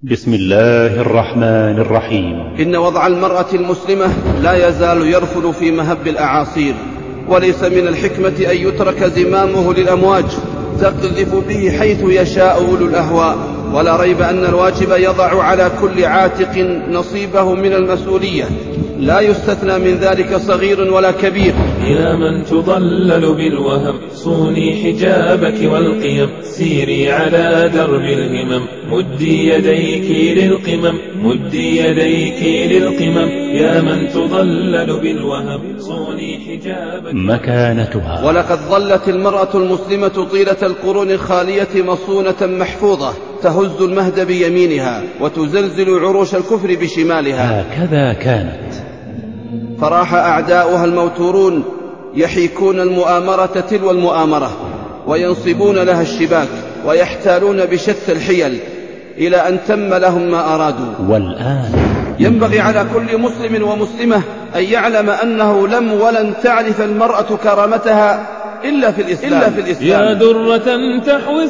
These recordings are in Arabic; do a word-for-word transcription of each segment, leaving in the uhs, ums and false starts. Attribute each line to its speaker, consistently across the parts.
Speaker 1: بسم الله الرحمن الرحيم.
Speaker 2: إن وضع المرأة المسلمة لا يزال يرفل في مهب الأعاصير، وليس من الحكمة أن يترك زمامه للأمواج تقذف به حيث يشاء أولو الأهواء. ولا ريب أن الواجب يضع على كل عاتق نصيبه من المسؤولية، لا يستثنى من ذلك صغير ولا كبير.
Speaker 3: يا من تضلل بالوهم صوني حجابك والقيم، سيري على درب الهمم، مدي يديك للقمم، مدي يديك للقمم. يا من تضلل بالوهم صوني حجابك.
Speaker 1: مكانتها.
Speaker 2: ولقد ظلت المرأة المسلمة طيلة القرون الخالية مصونة محفوظة، تهز المهد بيمينها وتزلزل عروش الكفر بشمالها.
Speaker 1: هكذا كانت.
Speaker 2: فراح أعداؤها الموتورون يحيكون المؤامرة تلو المؤامرة، وينصبون لها الشباك، ويحتالون بشتى الحيل إلى أن تم لهم ما أرادوا.
Speaker 1: والآن
Speaker 2: ينبغي على كل مسلم ومسلمة أن يعلم أنه لم ولن تعرف المرأة كرامتها إلا في الإسلام. إلا في الإسلام.
Speaker 3: يا درة تحوي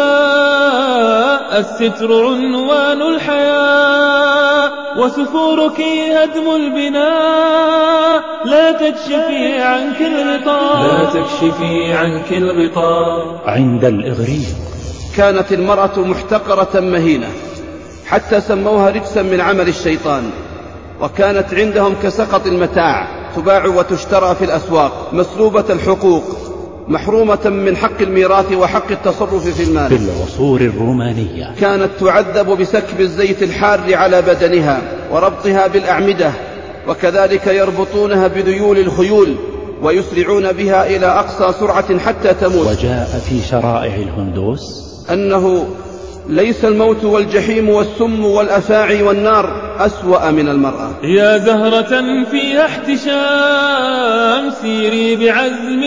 Speaker 3: الصفاء، الستر عنوان الحياة، وسفورك هدم البناء، لا تكشفي عنك الغطاء، لا تكشفي عنك الغطاء.
Speaker 1: عند الإغريق
Speaker 2: كانت المرأة محتقرة مهينة، حتى سموها رجسا من عمل الشيطان، وكانت عندهم كسقط المتاع، تباع وتشترى في الأسواق، مسلوبة الحقوق، محرومة من حق الميراث وحق التصرف في المال.
Speaker 1: في العصور الرومانية
Speaker 2: كانت تعذب بسكب الزيت الحار على بدنها وربطها بالأعمدة، وكذلك يربطونها بذيول الخيول ويسرعون بها إلى أقصى سرعة حتى تموت.
Speaker 1: وجاء في شرائع الهندوس
Speaker 2: أنه ليس الموت والجحيم والسم والأفاعي والنار أسوأ من المرأة.
Speaker 3: يا زهرة فيها احتشام، سيري بعزم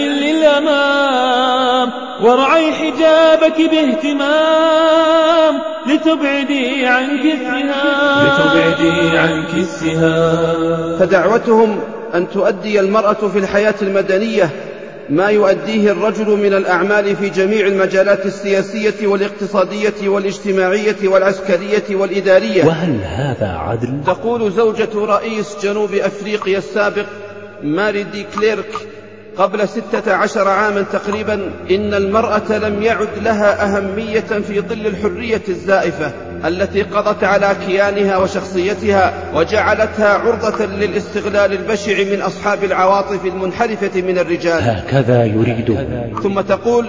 Speaker 3: للأمام، وارعي حجابك باهتمام، لتبعدي عنك السهام، لتبعدي عنك السهام.
Speaker 2: فدعوتهم أن تؤدي المرأة في الحياة المدنية ما يؤديه الرجل من الأعمال في جميع المجالات السياسية والاقتصادية والاجتماعية والعسكرية والإدارية.
Speaker 1: وهل هذا عدل؟
Speaker 2: تقول زوجة رئيس جنوب أفريقيا السابق ماري دي كليرك قبل ستة عشر عاما تقريبا: إن المرأة لم يعد لها أهمية في ظل الحرية الزائفة التي قضت على كيانها وشخصيتها، وجعلتها عرضة للاستغلال البشع من أصحاب العواطف المنحرفة من الرجال.
Speaker 1: هكذا يريدون.
Speaker 2: ثم تقول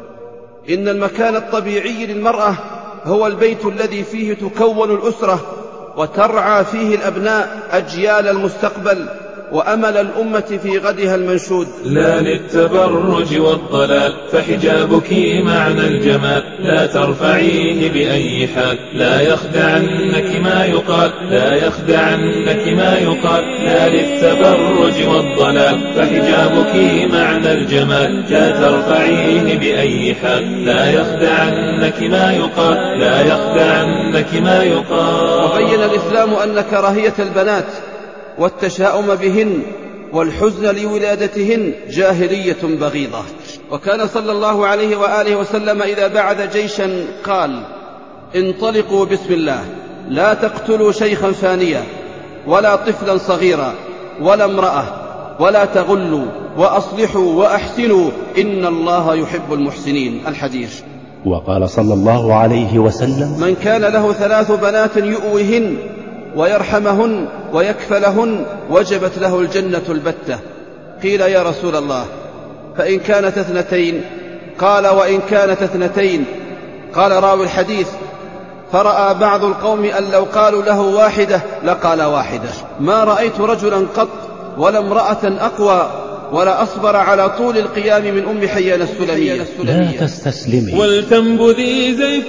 Speaker 2: إن المكان الطبيعي للمرأة هو البيت الذي فيه تكون الأسرة وترعى فيه الأبناء أجيال المستقبل وأمل الأمة في غدها المنشود.
Speaker 3: لا للتبرج والضلال، فحجابك معنى الجمال، لا ترفعيه بأي حال، لا يخدعنك ما يقال، لا يخدعنك ما يقال. لا للتبرج والضلال، فحجابك معنى الجمال، لا ترفعيه بأي حال، لا يخدعنك ما يقال، لا يخدعنك ما يقال.
Speaker 2: وبين الإسلام أن كراهية البنات والتشاؤم بهن والحزن لولادتهن جاهلية بغيضة. وكان صلى الله عليه وآله وسلم إذا بعث جيشا قال: انطلقوا بسم الله، لا تقتلوا شيخا فانيا ولا طفلا صغيرا ولا امرأة، ولا تغلوا، وأصلحوا وأحسنوا، إن الله يحب المحسنين. الحديث.
Speaker 1: وقال صلى الله عليه وسلم:
Speaker 2: من كان له ثلاث بنات يؤويهن ويرحمهن ويكفلهن وجبت له الجنة البتة. قيل: يا رسول الله، فإن كانت اثنتين؟ قال: وإن كانت اثنتين. قال راوي الحديث: فرأى بعض القوم أن لو قالوا له واحدة لقال واحدة. ما رأيت رجلا قط ولا امرأة أقوى ولا أصبر على طول القيام من أم حيان السلمية.
Speaker 1: لا تستسلمي
Speaker 3: ولتنبذي زيف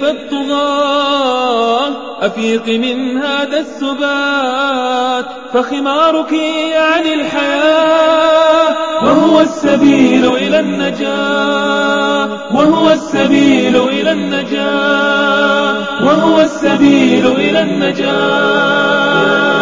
Speaker 3: الطغاة، أفيق من هذا السبات، فخمارك يعني الحياة، وهو السبيل إلى النجاة، وهو السبيل إلى النجاة، وهو السبيل إلى النجاة.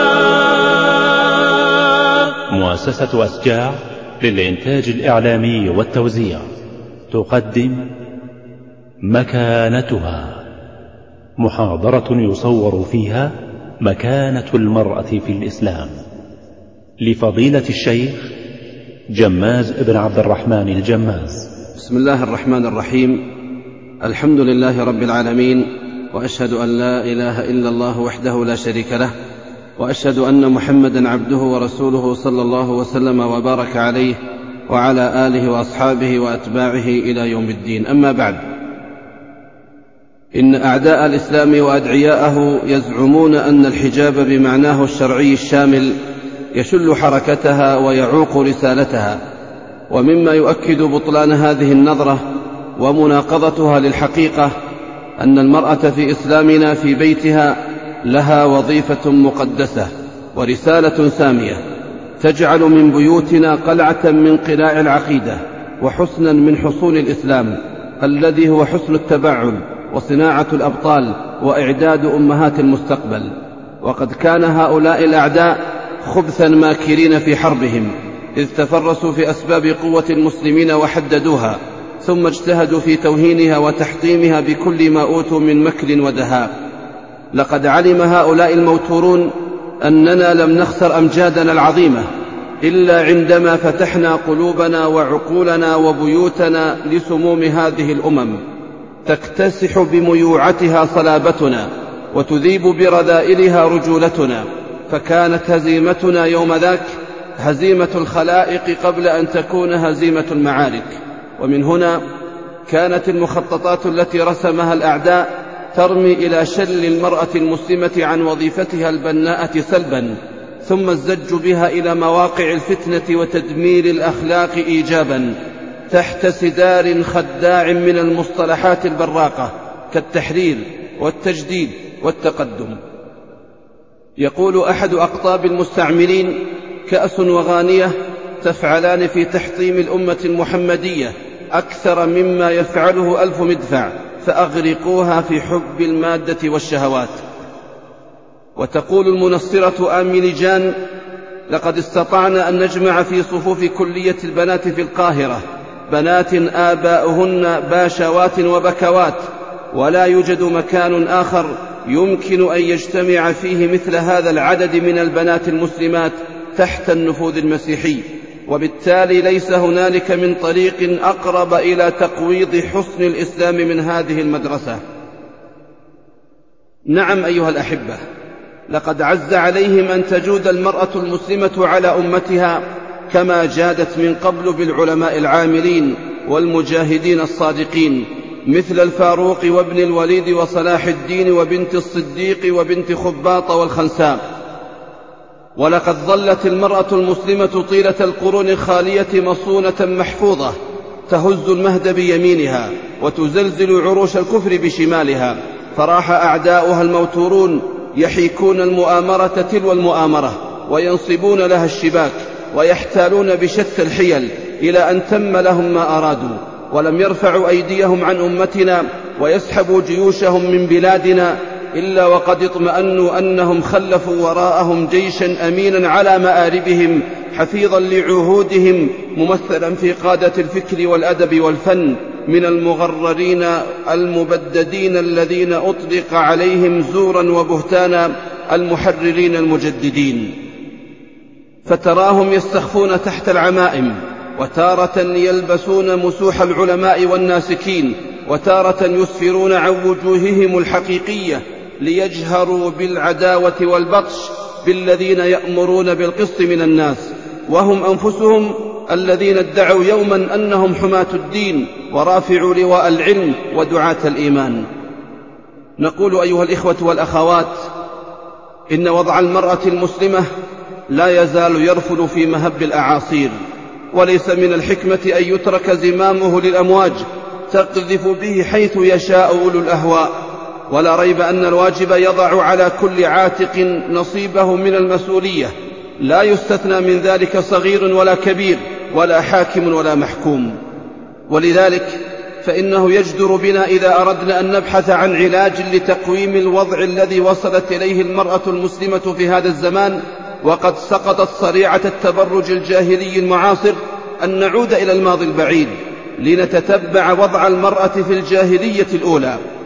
Speaker 1: مؤسسة أسجاع للإنتاج الإعلامي والتوزيع تقدم مكانتها. محاضرة يصور فيها مكانة المرأة في الإسلام، لفضيلة الشيخ جماز بن عبد الرحمن الجماز.
Speaker 2: بسم الله الرحمن الرحيم. الحمد لله رب العالمين، وأشهد أن لا إله إلا الله وحده لا شريك له، وأشهد أن محمدا عبده ورسوله صلى الله وسلم وبارك عليه وعلى آله وأصحابه وأتباعه إلى يوم الدين. أما بعد، إن أعداء الإسلام وأدعياءه يزعمون أن الحجاب بمعناه الشرعي الشامل يشل حركتها ويعوق رسالتها، ومما يؤكد بطلان هذه النظرة ومناقضتها للحقيقة أن المرأة في إسلامنا في بيتها لها وظيفة مقدسة ورسالة سامية تجعل من بيوتنا قلعة من قلاع العقيدة وحسنا من حصون الإسلام الذي هو حسن التبعل وصناعة الأبطال وإعداد أمهات المستقبل. وقد كان هؤلاء الأعداء خبثا ماكرين في حربهم، إذ تفرسوا في أسباب قوة المسلمين وحددوها، ثم اجتهدوا في توهينها وتحطيمها بكل ما أوتوا من مكر ودهاء. لقد علم هؤلاء الموتورون أننا لم نخسر أمجادنا العظيمة إلا عندما فتحنا قلوبنا وعقولنا وبيوتنا لسموم هذه الأمم، تكتسح بميوعتها صلابتنا وتذيب برذائلها رجولتنا. فكانت هزيمتنا يوم ذاك هزيمة الخلائق قبل أن تكون هزيمة المعارك. ومن هنا كانت المخططات التي رسمها الأعداء ترمي إلى شل المرأة المسلمة عن وظيفتها البناءة سلبا، ثم الزج بها إلى مواقع الفتنة وتدمير الأخلاق إيجابا، تحت سدار خداع من المصطلحات البراقة كالتحرير والتجديد والتقدم. يقول أحد أقطاب المستعمرين: كأس وغانية تفعلان في تحطيم الأمة المحمدية أكثر مما يفعله ألف مدفع، فأغرقوها في حب المادة والشهوات. وتقول المنصرة آمي جان: لقد استطعنا أن نجمع في صفوف كلية البنات في القاهرة بنات آباؤهن باشوات وبكوات، ولا يوجد مكان آخر يمكن أن يجتمع فيه مثل هذا العدد من البنات المسلمات تحت النفوذ المسيحي، وبالتالي ليس هنالك من طريق أقرب إلى تقويض حسن الإسلام من هذه المدرسة. نعم أيها الأحبة، لقد عز عليهم أن تجود المرأة المسلمة على أمتها كما جادت من قبل بالعلماء العاملين والمجاهدين الصادقين، مثل الفاروق وابن الوليد وصلاح الدين وبنت الصديق وبنت خباط والخنساء. ولقد ظلت المرأة المسلمة طيلة القرون الخالية مصونة محفوظة، تهز المهد بيمينها وتزلزل عروش الكفر بشمالها، فراح أعداؤها الموتورون يحيكون المؤامرة تلو المؤامرة وينصبون لها الشباك ويحتالون بشتى الحيل إلى أن تم لهم ما أرادوا، ولم يرفعوا أيديهم عن أمتنا ويسحبوا جيوشهم من بلادنا إلا وقد اطمأنوا أنهم خلفوا وراءهم جيشا أمينا على مآربهم حفيظا لعهودهم، ممثلا في قادة الفكر والأدب والفن من المغررين المبددين الذين أطلق عليهم زورا وبهتانا المحررين المجددين. فتراهم يستخفون تحت العمائم، وتارة يلبسون مسوح العلماء والناسكين، وتارة يسفرون عن وجوههم الحقيقية ليجهروا بالعداوة والبطش بالذين يأمرون بالقسط من الناس، وهم أنفسهم الذين ادعوا يوما أنهم حماة الدين ورافعوا لواء العلم ودعاة الإيمان. نقول أيها الإخوة والأخوات، إن وضع المرأة المسلمة لا يزال يرفل في مهب الأعاصير، وليس من الحكمة أن يترك زمامه للأمواج تقذف به حيث يشاء أولو الأهواء. ولا ريب أن الواجب يضع على كل عاتق نصيبه من المسؤولية، لا يستثنى من ذلك صغير ولا كبير ولا حاكم ولا محكوم. ولذلك فإنه يجدر بنا إذا أردنا أن نبحث عن علاج لتقويم الوضع الذي وصلت إليه المرأة المسلمة في هذا الزمان، وقد سقطت صريعة التبرج الجاهلي المعاصر، أن نعود إلى الماضي البعيد لنتتبع وضع المرأة في الجاهلية الأولى،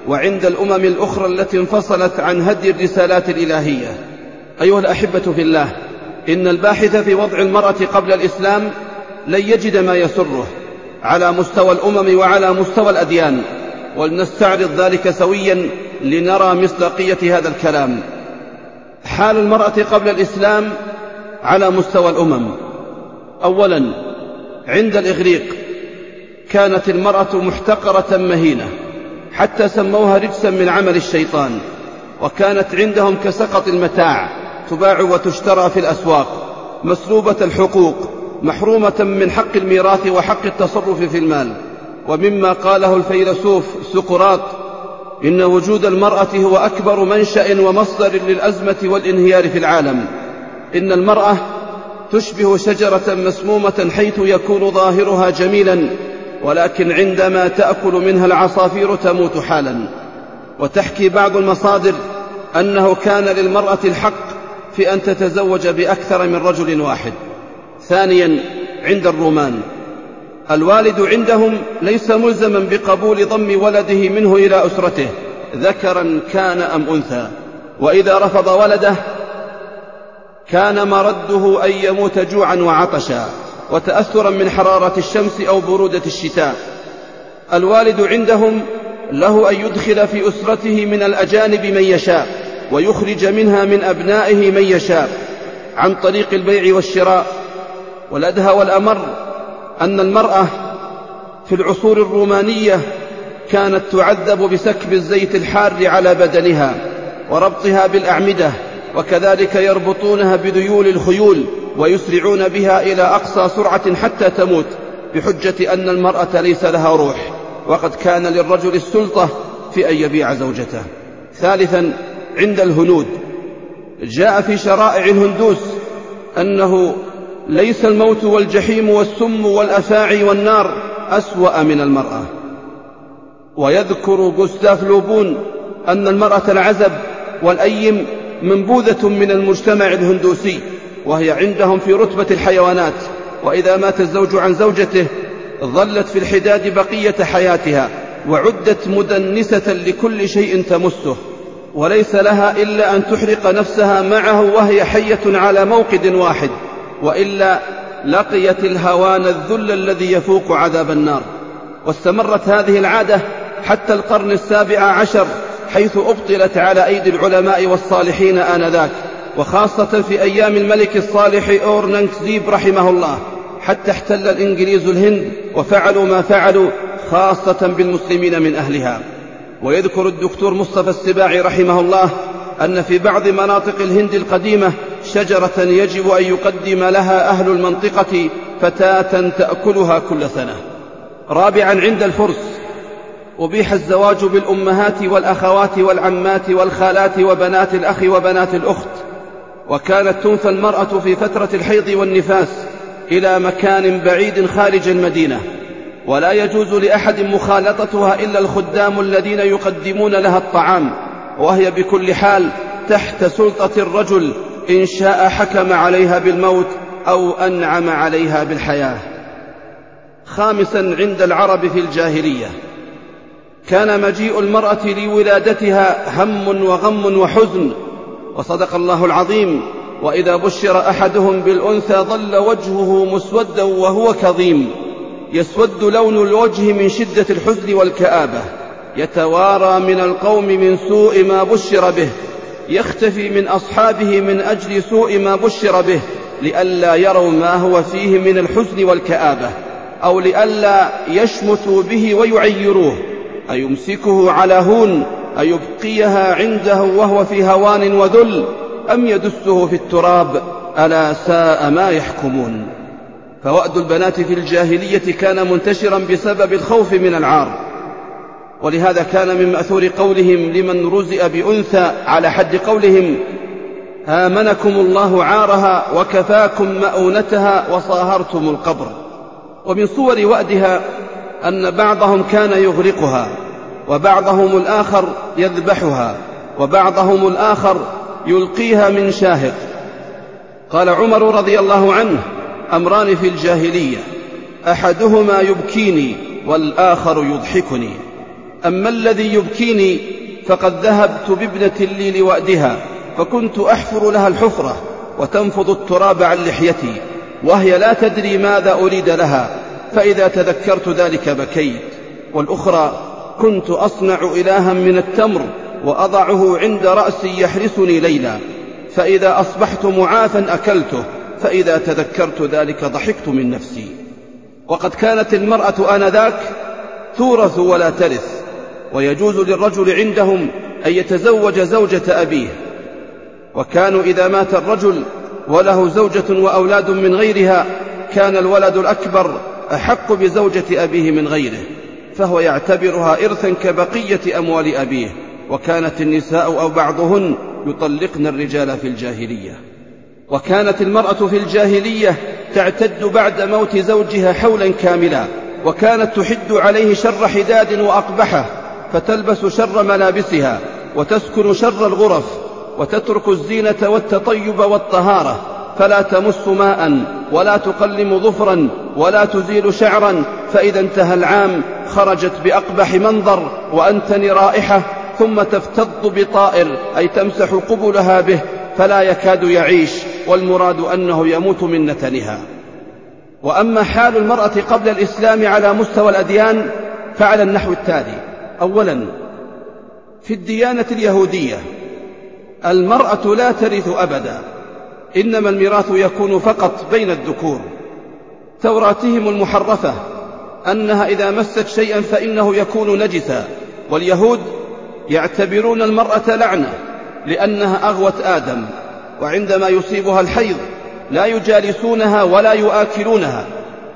Speaker 2: وعند الأمم الأخرى التي انفصلت عن هدي الرسالات الإلهية. أيها الأحبة في الله، إن الباحث في وضع المرأة قبل الإسلام لن يجد ما يسره على مستوى الأمم وعلى مستوى الأديان، ولنستعرض ذلك سويا لنرى مصداقية هذا الكلام. حال المرأة قبل الإسلام على مستوى الأمم: أولا، عند الإغريق كانت المرأة محتقرة مهينة، حتى سموها رجسا من عمل الشيطان، وكانت عندهم كسقط المتاع، تباع وتشترى في الأسواق، مسلوبة الحقوق، محرومة من حق الميراث وحق التصرف في المال. ومما قاله الفيلسوف سقراط: إن وجود المرأة هو أكبر منشأ ومصدر للأزمة والانهيار في العالم. إن المرأة تشبه شجرة مسمومة، حيث يكون ظاهرها جميلا، ولكن عندما تأكل منها العصافير تموت حالا. وتحكي بعض المصادر أنه كان للمرأة الحق في أن تتزوج بأكثر من رجل واحد. ثانيا، عند الرومان الوالد عندهم ليس ملزما بقبول ضم ولده منه إلى أسرته، ذكرا كان أم أنثى، وإذا رفض ولده كان مرده أن يموت جوعا وعطشا وتأثرا من حرارة الشمس أو برودة الشتاء. الوالد عندهم له أن يدخل في أسرته من الأجانب من يشاء، ويخرج منها من أبنائه من يشاء عن طريق البيع والشراء. والأدهى والأمر أن المرأة في العصور الرومانية كانت تعذب بسكب الزيت الحار على بدنها وربطها بالأعمدة، وكذلك يربطونها بذيول الخيول ويسرعون بها إلى أقصى سرعة حتى تموت، بحجة أن المرأة ليس لها روح، وقد كان للرجل السلطة في أن يبيع زوجته. ثالثا، عند الهنود جاء في شرائع الهندوس أنه ليس الموت والجحيم والسم والأفاعي والنار أسوأ من المرأة. ويذكر غوستاف لوبون أن المرأة العزب والأيم منبوذة من المجتمع الهندوسي، وهي عندهم في رتبة الحيوانات، وإذا مات الزوج عن زوجته ظلت في الحداد بقية حياتها، وعدت مدنسة لكل شيء تمسه، وليس لها إلا أن تحرق نفسها معه وهي حية على موقد واحد، وإلا لقيت الهوان الذل الذي يفوق عذاب النار. واستمرت هذه العادة حتى القرن السابع عشر، حيث أبطلت على أيدي العلماء والصالحين آنذاك، وخاصة في أيام الملك الصالح أورنغزيب رحمه الله، حتى احتل الإنجليز الهند وفعلوا ما فعلوا، خاصة بالمسلمين من أهلها. ويذكر الدكتور مصطفى السباعي رحمه الله أن في بعض مناطق الهند القديمة شجرة يجب أن يقدم لها أهل المنطقة فتاة تأكلها كل سنة. رابعا، عند الفرس أبيح الزواج بالأمهات والأخوات والعمات والخالات وبنات الأخ وبنات الأخت، وكانت تنفى المرأة في فترة الحيض والنفاس إلى مكان بعيد خارج المدينة، ولا يجوز لأحد مخالطتها إلا الخدام الذين يقدمون لها الطعام، وهي بكل حال تحت سلطة الرجل، إن شاء حكم عليها بالموت أو أنعم عليها بالحياة. خامسا، عند العرب في الجاهلية كان مجيء المرأة لولادتها هم وغم وحزن، وصدق الله العظيم: وإذا بشر أحدهم بالأنثى ظل وجهه مسودا وهو كظيم، يسود لون الوجه من شدة الحزن والكآبة، يتوارى من القوم من سوء ما بشر به، يختفي من أصحابه من أجل سوء ما بشر به، لئلا يروا ما هو فيه من الحزن والكآبة، أو لئلا يشمتوا به ويعيروه، أيمسكه على هون، أيبقيها عنده وهو في هوان وذل، أم يدسه في التراب، ألا ساء ما يحكمون. فوأد البنات في الجاهلية كان منتشرا بسبب الخوف من العار، ولهذا كان من مأثور قولهم لمن رزئ بأنثى على حد قولهم: هامنكم الله عارها وكفاكم مؤونتها وصاهرتم القبر. ومن صور وأدها أن بعضهم كان يغرقها، وبعضهم الآخر يذبحها، وبعضهم الآخر يلقيها من شاهق. قال عمر رضي الله عنه: أمران في الجاهلية، أحدهما يبكيني والآخر يضحكني. أما الذي يبكيني فقد ذهبت بابنة لي لوأدها، فكنت أحفر لها الحفرة وتنفض التراب عن لحيتي، وهي لا تدري ماذا أريد لها، فإذا تذكرت ذلك بكيت. والأخرى كنت أصنع إلها من التمر وأضعه عند رأسي يحرسني ليلا، فإذا أصبحت معافا أكلته، فإذا تذكرت ذلك ضحكت من نفسي. وقد كانت المرأة آنذاك تورث ولا ترث، ويجوز للرجل عندهم أن يتزوج زوجة أبيه، وكانوا إذا مات الرجل وله زوجة وأولاد من غيرها كان الولد الأكبر أحق بزوجة أبيه من غيره، فهو يعتبرها إرثا كبقية أموال أبيه. وكانت النساء أو بعضهن يطلقن الرجال في الجاهلية. وكانت المرأة في الجاهلية تعتد بعد موت زوجها حولا كاملا، وكانت تحد عليه شر حداد وأقبحه، فتلبس شر ملابسها وتسكن شر الغرف، وتترك الزينة والتطيب والطهارة، فلا تمس ماء ولا تقلم ظفرا ولا تزيل شعرا، فإذا انتهى العام خرجت بأقبح منظر وأنتن رائحة، ثم تفتض بطائر أي تمسح قبلها به فلا يكاد يعيش، والمراد أنه يموت من نتنها. وأما حال المرأة قبل الإسلام على مستوى الأديان فعلى النحو التالي: أولا، في الديانة اليهودية المرأة لا ترث أبدا، إنما الميراث يكون فقط بين الذكور. توراتهم المحرفة أنها إذا مست شيئا فإنه يكون نجسا، واليهود يعتبرون المرأة لعنة لأنها أغوت آدم، وعندما يصيبها الحيض لا يجالسونها ولا يؤكلونها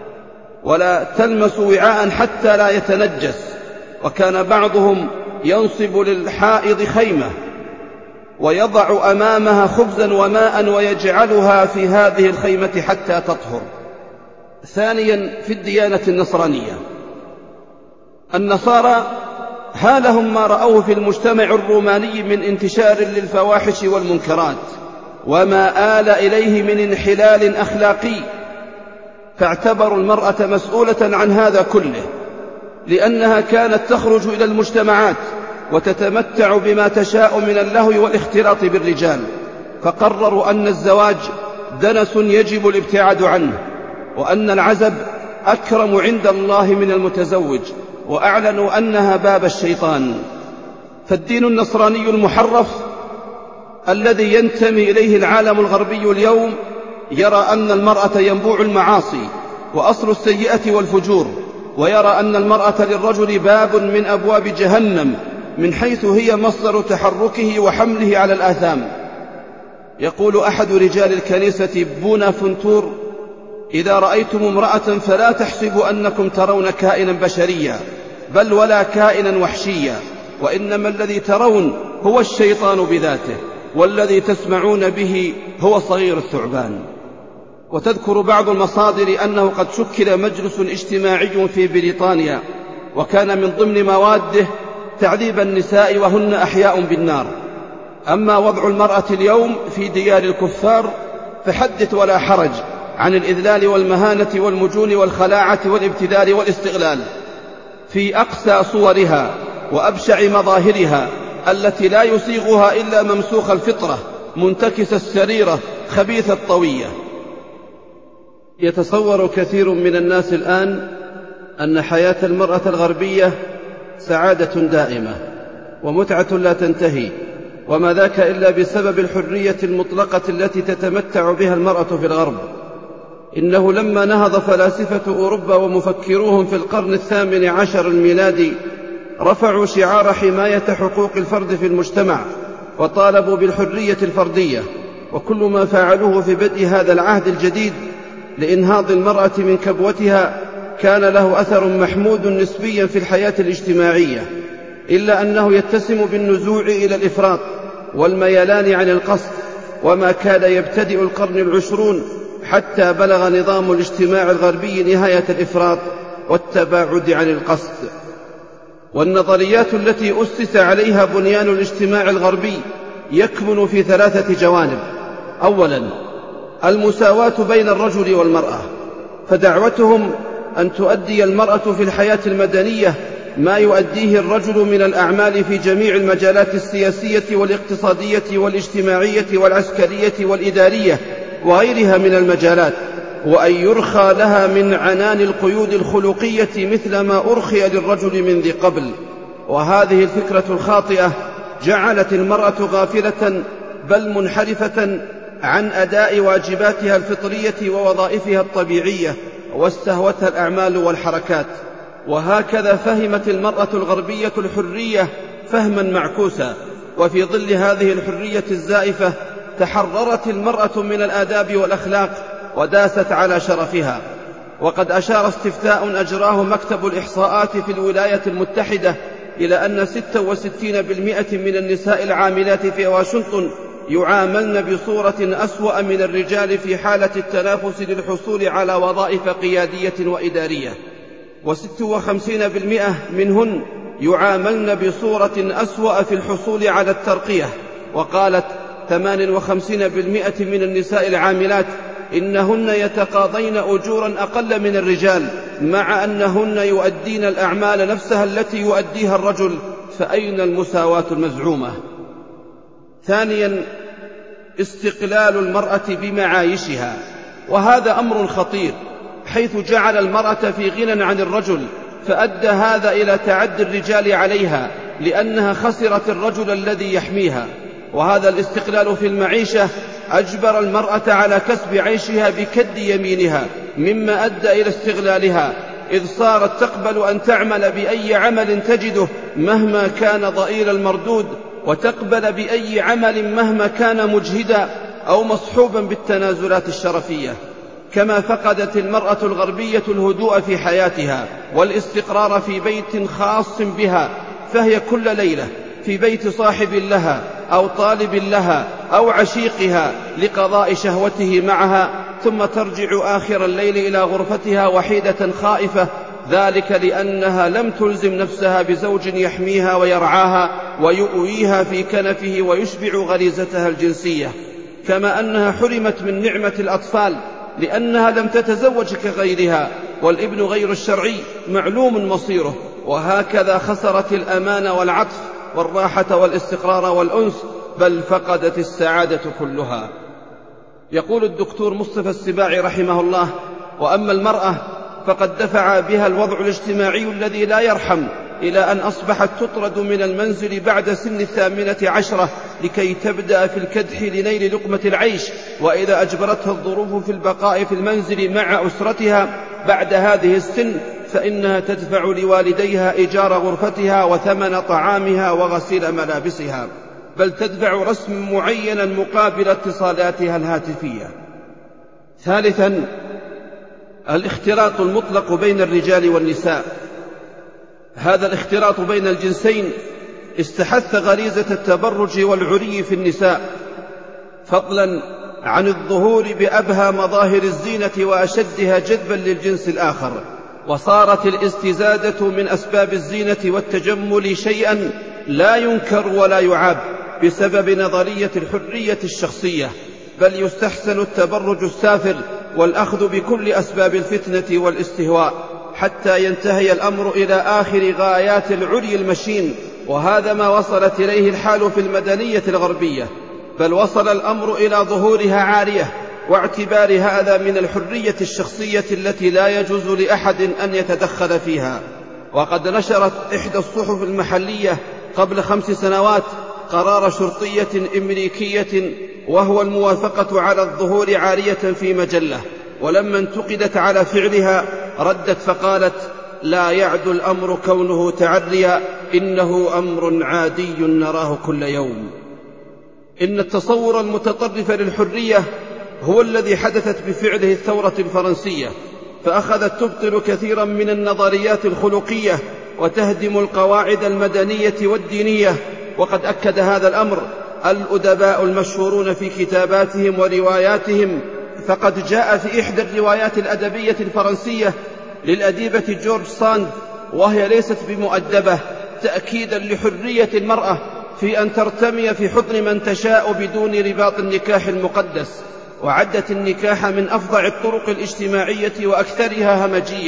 Speaker 2: ولا تلمس وعاء حتى لا يتنجس. وكان بعضهم ينصب للحائض خيمة ويضع أمامها خبزا وماء ويجعلها في هذه الخيمة حتى تطهر. ثانيا، في الديانة النصرانية النصارى هالهم ما رأوه في المجتمع الروماني من انتشار للفواحش والمنكرات وما آل إليه من انحلال أخلاقي، فاعتبروا المرأة مسؤولة عن هذا كله، لأنها كانت تخرج إلى المجتمعات وتتمتع بما تشاء من اللهو والاختلاط بالرجال، فقرروا أن الزواج دنس يجب الابتعاد عنه، وأن العزب أكرم عند الله من المتزوج، وأعلنوا أنها باب الشيطان. فالدين النصراني المحرف الذي ينتمي إليه العالم الغربي اليوم يرى أن المرأة ينبوع المعاصي وأصل السيئة والفجور، ويرى أن المرأة للرجل باب من أبواب جهنم من حيث هي مصدر تحركه وحمله على الآثام. يقول أحد رجال الكنيسة بونافنتور: إذا رأيتم امرأة فلا تحسبوا أنكم ترون كائنا بشريا، بل ولا كائنا وحشيا، وإنما الذي ترون هو الشيطان بذاته، والذي تسمعون به هو صغير الثعبان. وتذكر بعض المصادر أنه قد شكل مجلس اجتماعي في بريطانيا، وكان من ضمن مواده تعذيب النساء وهن أحياء بالنار. أما وضع المرأة اليوم في ديار الكفار فحدث ولا حرج عن الإذلال والمهانة والمجون والخلاعة والابتذال والاستغلال في أقسى صورها وأبشع مظاهرها، التي لا يسيغها إلا ممسوخ الفطرة منتكس السريرة خبيث الطوية. يتصور كثير من الناس الآن أن حياة المرأة الغربية سعادة دائمة ومتعة لا تنتهي، وما ذاك إلا بسبب الحرية المطلقة التي تتمتع بها المرأة في الغرب. إنه لما نهض فلاسفة أوروبا ومفكروهم في القرن الثامن عشر الميلادي رفعوا شعار حماية حقوق الفرد في المجتمع، وطالبوا بالحرية الفردية، وكل ما فعلوه في بدء هذا العهد الجديد لإنهاض المرأة من كبوتها كان له أثر محمود نسبيا في الحياة الاجتماعية، إلا أنه يتسم بالنزوع إلى الإفراط والميلان عن القصد، وما كاد يبتدئ القرن العشرون حتى بلغ نظام الاجتماع الغربي نهاية الإفراط والتباعد عن القصد. والنظريات التي أسس عليها بنيان الاجتماع الغربي يكمن في ثلاثة جوانب: أولا، المساواة بين الرجل والمرأة، فدعوتهم أن تؤدي المرأة في الحياة المدنية ما يؤديه الرجل من الأعمال في جميع المجالات السياسية والاقتصادية والاجتماعية والعسكرية والإدارية وغيرها من المجالات، وأن يرخى لها من عنان القيود الخلقية مثل ما أرخي للرجل من ذي قبل. وهذه الفكرة الخاطئة جعلت المرأة غافلة بل منحرفة عن أداء واجباتها الفطرية ووظائفها الطبيعية، واستهوتها الأعمال والحركات. وهكذا فهمت المرأة الغربية الحرية فهما معكوسا. وفي ظل هذه الحرية الزائفة تحررت المرأة من الآداب والأخلاق وداست على شرفها. وقد أشار استفتاء أجراه مكتب الإحصاءات في الولايات المتحدة إلى أن ستة وستين بالمئة من النساء العاملات في واشنطن يعاملن بصورة أسوأ من الرجال في حالة التنافس للحصول على وظائف قيادية وإدارية، وستة وخمسين بالمئة منهن يعاملن بصورة أسوأ في الحصول على الترقية. وقالت ثمانية وخمسين بالمئة من النساء العاملات إنهن يتقاضين أجورا أقل من الرجال، مع أنهن يؤدين الأعمال نفسها التي يؤديها الرجل، فأين المساواة المزعومة؟ ثانيا، استقلال المرأة بمعايشها، وهذا أمر خطير، حيث جعل المرأة في غنى عن الرجل، فأدى هذا إلى تعدي الرجال عليها لأنها خسرت الرجل الذي يحميها. وهذا الاستقلال في المعيشة أجبر المرأة على كسب عيشها بكد يمينها، مما أدى إلى استغلالها، إذ صارت تقبل أن تعمل بأي عمل تجده مهما كان ضئيل المردود، وتقبل بأي عمل مهما كان مجهدا أو مصحوبا بالتنازلات الشرفية. كما فقدت المرأة الغربية الهدوء في حياتها والاستقرار في بيت خاص بها، فهي كل ليلة في بيت صاحب لها أو طالب لها أو عشيقها لقضاء شهوته معها، ثم ترجع آخر الليل إلى غرفتها وحيدة خائفة، ذلك لأنها لم تلزم نفسها بزوج يحميها ويرعاها ويؤويها في كنفه ويشبع غريزتها الجنسية. كما أنها حرمت من نعمة الأطفال لأنها لم تتزوج كغيرها، والابن غير الشرعي معلوم مصيره. وهكذا خسرت الأمان والعطف والراحة والاستقرار والأنس، بل فقدت السعادة كلها. يقول الدكتور مصطفى السباعي رحمه الله: وأما المرأة فقد دفع بها الوضع الاجتماعي الذي لا يرحم إلى أن أصبحت تطرد من المنزل بعد سن الثامنة عشرة لكي تبدأ في الكدح لنيل لقمة العيش، وإذا أجبرتها الظروف في البقاء في المنزل مع أسرتها بعد هذه السن فإنها تدفع لوالديها إيجار غرفتها وثمن طعامها وغسيل ملابسها، بل تدفع رسم معينا مقابل اتصالاتها الهاتفية. ثالثا، الاختلاط المطلق بين الرجال والنساء. هذا الاختلاط بين الجنسين استحث غريزة التبرج والعري في النساء، فضلا عن الظهور بأبهى مظاهر الزينة وأشدها جذبا للجنس الآخر. وصارت الاستزادة من أسباب الزينة والتجمل شيئا لا ينكر ولا يعاب بسبب نظرية الحرية الشخصية، بل يستحسن التبرج السافر والأخذ بكل أسباب الفتنة والاستهواء، حتى ينتهي الأمر إلى آخر غايات العري المشين. وهذا ما وصلت إليه الحال في المدنية الغربية، بل وصل الأمر إلى ظهورها عارية، واعتبار هذا من الحرية الشخصية التي لا يجوز لأحد أن يتدخل فيها. وقد نشرت إحدى الصحف المحلية قبل خمس سنوات قرار شرطية أمريكية، وهو الموافقة على الظهور عارية في مجلة، ولما انتقدت على فعلها ردت فقالت: لا يعد الأمر كونه تعريا، إنه أمر عادي نراه كل يوم. إن التصور المتطرف للحرية هو الذي حدثت بفعله الثورة الفرنسية، فأخذت تبطل كثيرا من النظريات الخلقية وتهدم القواعد المدنية والدينية. وقد أكد هذا الأمر الأدباء المشهورون في كتاباتهم ورواياتهم، فقد جاء في إحدى الروايات الأدبية الفرنسية للأديبة جورج ساند، وهي ليست بمؤدبة، تأكيدا لحرية المرأة في أن ترتمي في حضن من تشاء بدون رباط النكاح المقدس، وعدت النكاح من أفظع الطرق الاجتماعية وأكثرها همجية،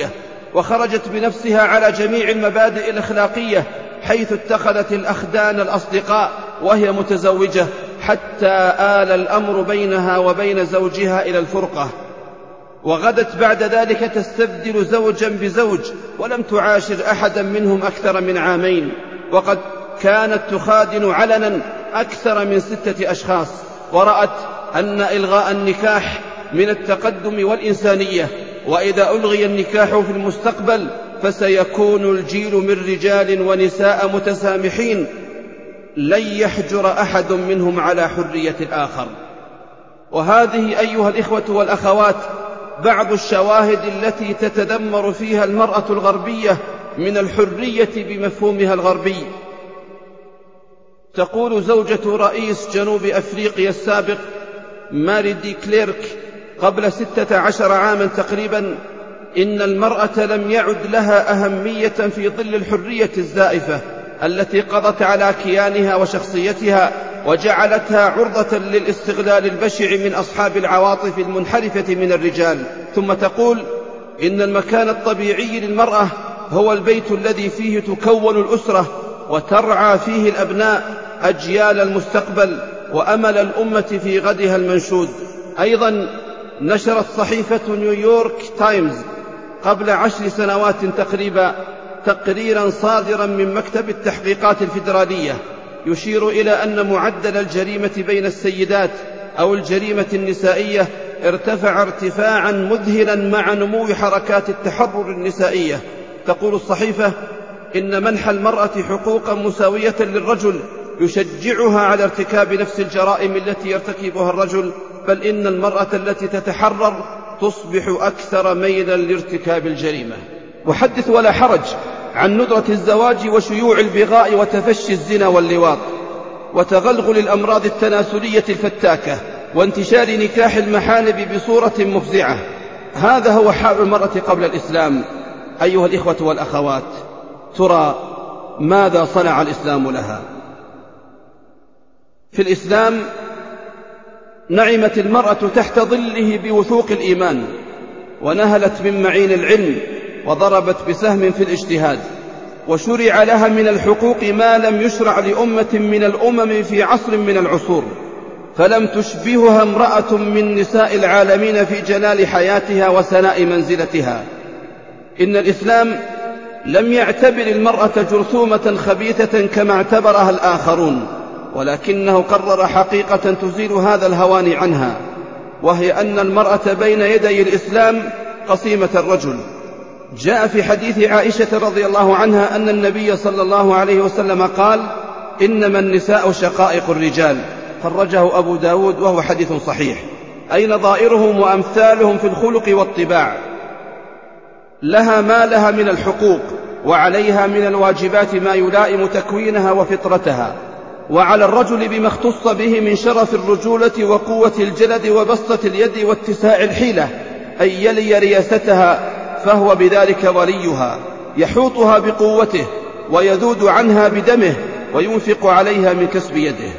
Speaker 2: وخرجت بنفسها على جميع المبادئ الأخلاقية، حيث اتخذت الأخدان الأصدقاء وهي متزوجة، حتى آل الأمر بينها وبين زوجها إلى الفرقة، وغدت بعد ذلك تستبدل زوجا بزوج، ولم تعاشر أحدا منهم أكثر من عامين، وقد كانت تخادن علنا أكثر من ستة أشخاص، ورأت أن إلغاء النكاح من التقدم والإنسانية، وإذا ألغي النكاح في المستقبل فسيكون الجيل من رجال ونساء متسامحين لن يحجر أحد منهم على حرية الآخر. وهذه أيها الإخوة والأخوات بعض الشواهد التي تتذمر فيها المرأة الغربية من الحرية بمفهومها الغربي. تقول زوجة رئيس جنوب أفريقيا السابق ماري دي كليرك قبل ستة عشر عاما تقريبا إن المرأة لم يعد لها أهمية في ظل الحرية الزائفة التي قضت على كيانها وشخصيتها، وجعلتها عرضة للاستغلال البشع من أصحاب العواطف المنحرفة من الرجال. ثم تقول إن المكان الطبيعي للمرأة هو البيت الذي فيه تكون الأسرة وترعى فيه الأبناء أجيال المستقبل وأمل الأمة في غدها المنشود. أيضا نشرت صحيفة نيويورك تايمز قبل عشر سنوات تقريبا تقريرا صادرا من مكتب التحقيقات الفيدرالية يشير إلى أن معدل الجريمة بين السيدات أو الجريمة النسائية ارتفع ارتفاعا مذهلا مع نمو حركات التحرر النسائية. تقول الصحيفة إن منح المرأة حقوقا مساوية للرجل يشجعها على ارتكاب نفس الجرائم التي يرتكبها الرجل، بل إن المرأة التي تتحرر تصبح أكثر ميلا لارتكاب الجريمة. وحدث ولا حرج عن ندرة الزواج وشيوع البغاء وتفشي الزنا واللواط وتغلغل الأمراض التناسلية الفتاكة وانتشار نكاح المحارم بصورة مفزعة. هذا هو حال المرأة قبل الإسلام. أيها الإخوة والأخوات، ترى ماذا صنع الإسلام لها؟ في الإسلام نعمت المرأة تحت ظله بوثوق الإيمان، ونهلت من معين العلم، وضربت بسهم في الاجتهاد، وشرع لها من الحقوق ما لم يشرع لأمة من الأمم في عصر من العصور، فلم تشبهها امرأة من نساء العالمين في جلال حياتها وسناء منزلتها. إن الإسلام لم يعتبر المرأة جرثومة خبيثة كما اعتبرها الآخرون، ولكنه قرر حقيقة تزيل هذا الهوان عنها، وهي أن المرأة بين يدي الإسلام قسيمة الرجل. جاء في حديث عائشة رضي الله عنها أن النبي صلى الله عليه وسلم قال: إنما النساء شقائق الرجال، خرجه أبو داود وهو حديث صحيح، أي نظائرهم وأمثالهم في الخلق والطباع. لها ما لها من الحقوق، وعليها من الواجبات ما يلائم تكوينها وفطرتها، وعلى الرجل بما اختص به من شرف الرجولة وقوة الجلد وبسطة اليد واتساع الحيلة أن يلي رياستها، فهو بذلك وليها، يحوطها بقوته ويذود عنها بدمه وينفق عليها من كسب يده.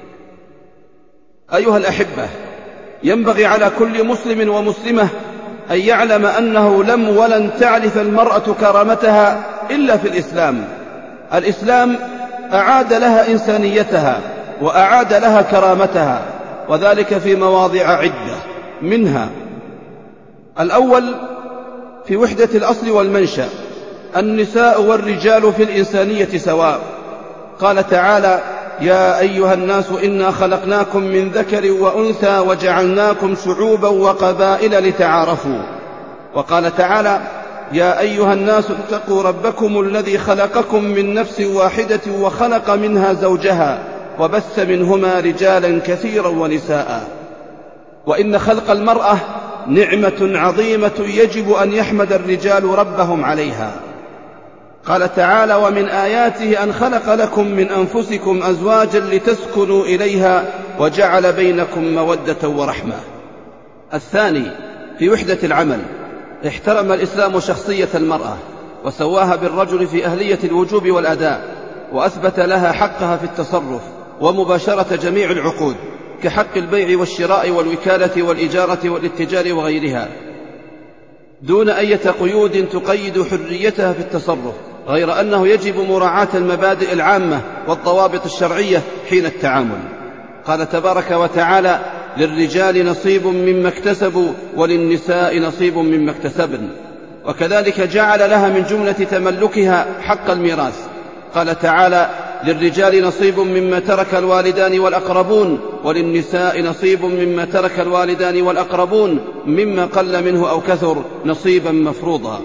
Speaker 2: أيها الأحبة، ينبغي على كل مسلم ومسلمة أن يعلم أنه لم ولن تعرف المرأة كرامتها إلا في الإسلام. الإسلام أعاد لها إنسانيتها وأعاد لها كرامتها، وذلك في مواضع عدة، منها: الأول في وحدة الأصل والمنشأ، النساء والرجال في الإنسانية سواء. قال تعالى: يا أيها الناس إنا خلقناكم من ذكر وأنثى وجعلناكم شعوبا وقبائل لتعارفوا. وقال تعالى: يا أيها الناس اتقوا ربكم الذي خلقكم من نفس واحدة وخلق منها زوجها وبث منهما رجالا كثيرا ونساء. وإن خلق المرأة نعمة عظيمة يجب أن يحمد الرجال ربهم عليها. قال تعالى: ومن آياته أن خلق لكم من أنفسكم أزواجا لتسكنوا إليها وجعل بينكم مودة ورحمة. الثاني في وحدة العمل، احترم الإسلام شخصية المرأة وسواها بالرجل في أهلية الوجوب والأداء، وأثبت لها حقها في التصرف ومباشرة جميع العقود، كحق البيع والشراء والوكالة والإجارة والاتجار وغيرها. دون أي قيود تقيد حريتها في التصرف، غير أنه يجب مراعاة المبادئ العامة والضوابط الشرعية حين التعامل. قال تبارك وتعالى: للرجال نصيب مما اكتسبوا وللنساء نصيب مما اكتسبن. وكذلك جعل لها من جملة تملكها حق الميراث. قال تعالى: للرجال نصيب مما ترك الوالدان والأقربون وللنساء نصيب مما ترك الوالدان والأقربون مما قل منه أو كثر نصيبا مفروضا.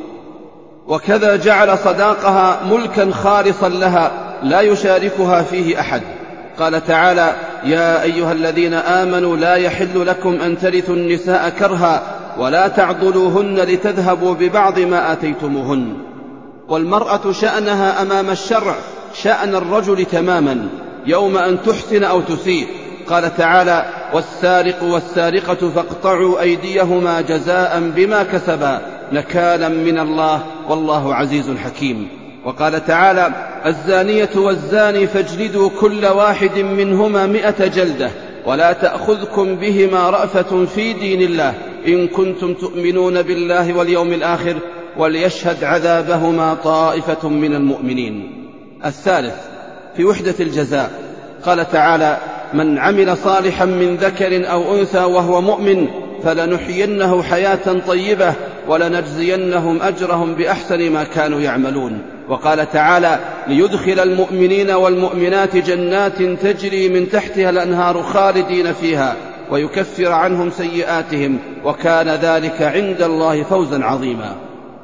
Speaker 2: وكذا جعل صداقها ملكا خالصا لها لا يشاركها فيه أحد. قال تعالى: يا أيها الذين آمنوا لا يحل لكم أن ترثوا النساء كرها ولا تعضلوهن لتذهبوا ببعض ما آتيتموهن. والمرأة شأنها أمام الشرع شأن الرجل تماما يوم أن تحسن أو تسيء. قال تعالى: والسارق والسارقة فاقطعوا أيديهما جزاء بما كسبا نكالا من الله والله عزيز حكيم. وقال تعالى: الزانية والزاني فاجلدوا كل واحد منهما مئة جلدة ولا تأخذكم بهما رأفة في دين الله إن كنتم تؤمنون بالله واليوم الآخر وليشهد عذابهما طائفة من المؤمنين. الثالث في وحدة الجزاء. قال تعالى: من عمل صالحا من ذكر أو أنثى وهو مؤمن فلنحيينه حياة طيبة ولنجزينهم أجرهم بأحسن ما كانوا يعملون. وقال تعالى: ليدخل المؤمنين والمؤمنات جنات تجري من تحتها الأنهار خالدين فيها ويكفر عنهم سيئاتهم وكان ذلك عند الله فوزا عظيما.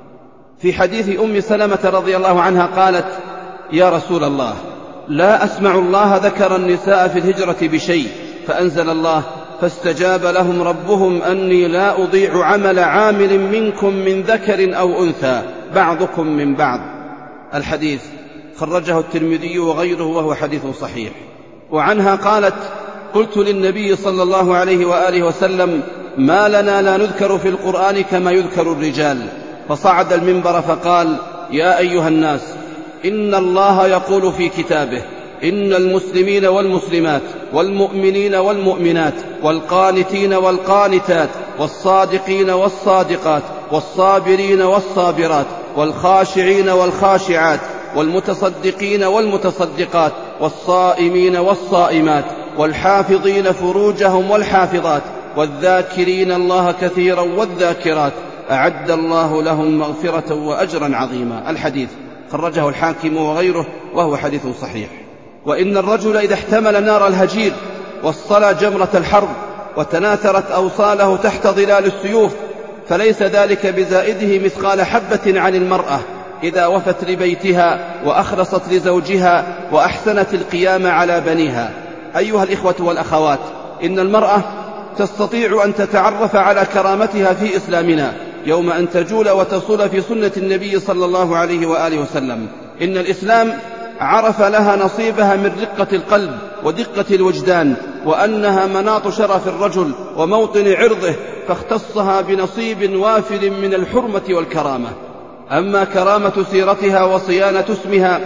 Speaker 2: في حديث أم سلمة رضي الله عنها قالت: يا رسول الله، لا أسمع الله ذكر النساء في الهجرة بشيء، فأنزل الله: فاستجاب لهم ربهم أني لا أضيع عمل عامل منكم من ذكر أو أنثى بعضكم من بعض. الحديث خرجه الترمذي وغيره وهو حديث صحيح. وعنها قالت: قلت للنبي صلى الله عليه وآله وسلم: ما لنا لا نذكر في القرآن كما يذكر الرجال؟ فصعد المنبر فقال: يا أيها الناس، إن الله يقول في كتابه: إن المسلمين والمسلمات والمؤمنين والمؤمنات والقانتين والقانتات والصادقين والصادقات والصابرين والصابرات والخاشعين والخاشعات والمتصدقين والمتصدقات والصائمين والصائمات والحافظين فروجهم والحافظات والذاكرين الله كثيرا والذاكرات أعد الله لهم مغفرة وأجرا عظيما. الحديث خرجه الحاكم وغيره وهو حديث صحيح. وإن الرجل إذا احتمل نار الهجير واصطلى جمرة الحرب وتناثرت أوصاله تحت ظلال السيوف فليس ذلك بزائده مثقال حبة عن المرأة إذا وفت لبيتها وأخلصت لزوجها وأحسنت القيام على بنيها. أيها الإخوة والأخوات، إن المرأة تستطيع أن تتعرف على كرامتها في إسلامنا يوم أن تجول وتصول في سنة النبي صلى الله عليه وآله وسلم. إن الإسلام عرف لها نصيبها من رقة القلب ودقة الوجدان، وأنها مناط شرف الرجل وموطن عرضه، فاختصها بنصيب وافر من الحرمة والكرامة. أما كرامة سيرتها وصيانة اسمها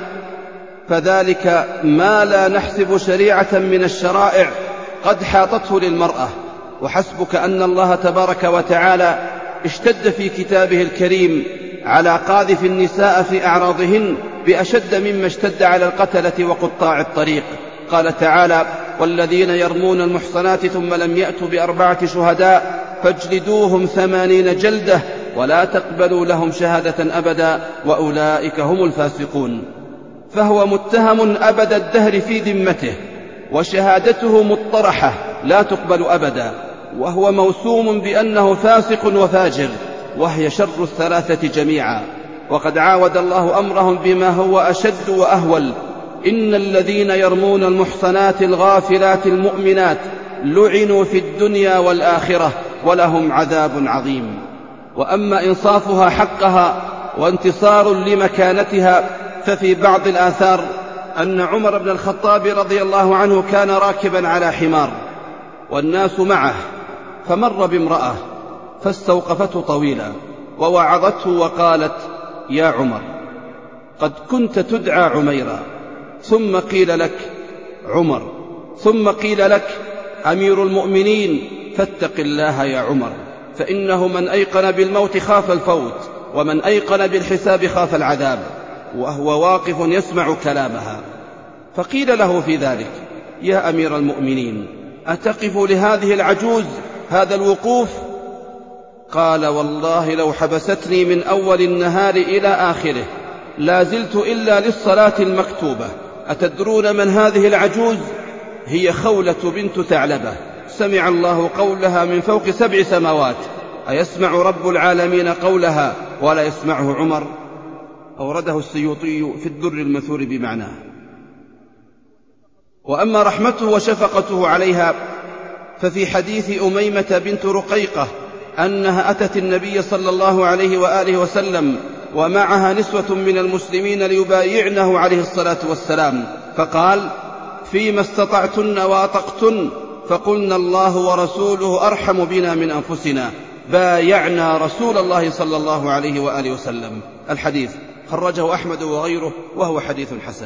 Speaker 2: فذلك ما لا نحسب شريعة من الشرائع قد حاطته للمرأة. وحسبك أن الله تبارك وتعالى اشتد في كتابه الكريم على قاذف النساء في أعراضهن بأشد مما اشتد على القتلة وقطاع الطريق. قال تعالى: والذين يرمون المحصنات ثم لم يأتوا بأربعة شهداء فاجلدوهم ثمانين جلدة ولا تقبلوا لهم شهادة أبدا وأولئك هم الفاسقون. فهو متهم أبد الدهر في ذمته، وشهادته مطرحة لا تقبل أبدا، وهو موسوم بأنه فاسق وفاجر، وهي شر الثلاثة جميعا. وقد عاود الله أمرهم بما هو أشد وأهول: إن الذين يرمون المحصنات الغافلات المؤمنات لعنوا في الدنيا والآخرة ولهم عذاب عظيم. وأما إنصافها حقها وانتصار لمكانتها ففي بعض الآثار أن عمر بن الخطاب رضي الله عنه كان راكبا على حمار والناس معه، فمر بامرأة فاستوقفته طويلا ووعظته وقالت: يا عمر، قد كنت تدعى عميرا، ثم قيل لك عمر، ثم قيل لك أمير المؤمنين، فاتق الله يا عمر. فإنه من أيقن بالموت خاف الفوت، ومن أيقن بالحساب خاف العذاب، وهو واقف يسمع كلامها. فقيل له في ذلك: يا أمير المؤمنين، أتقف لهذه العجوز هذا الوقوف؟ قال: والله لو حبستني من أول النهار إلى آخره لا زلت إلا للصلاة المكتوبة. أتدرون من هذه العجوز؟ هي خولة بنت ثعلبة، سمع الله قولها من فوق سبع سماوات. أيسمع رب العالمين قولها ولا يسمعه عمر؟ أورده السيوطي في الدر المنثور بمعناه. وأما رحمته وشفقته عليها ففي حديث أميمة بنت رقيقة أنها أتت النبي صلى الله عليه وآله وسلم ومعها نسوة من المسلمين ليبايعنه عليه الصلاة والسلام، فقال: فيما استطعتن وأطقتن؟ فقلنا: الله ورسوله أرحم بنا من أنفسنا، بايعنا رسول الله صلى الله عليه وآله وسلم. الحديث خرجه أحمد وغيره وهو حديث حسن.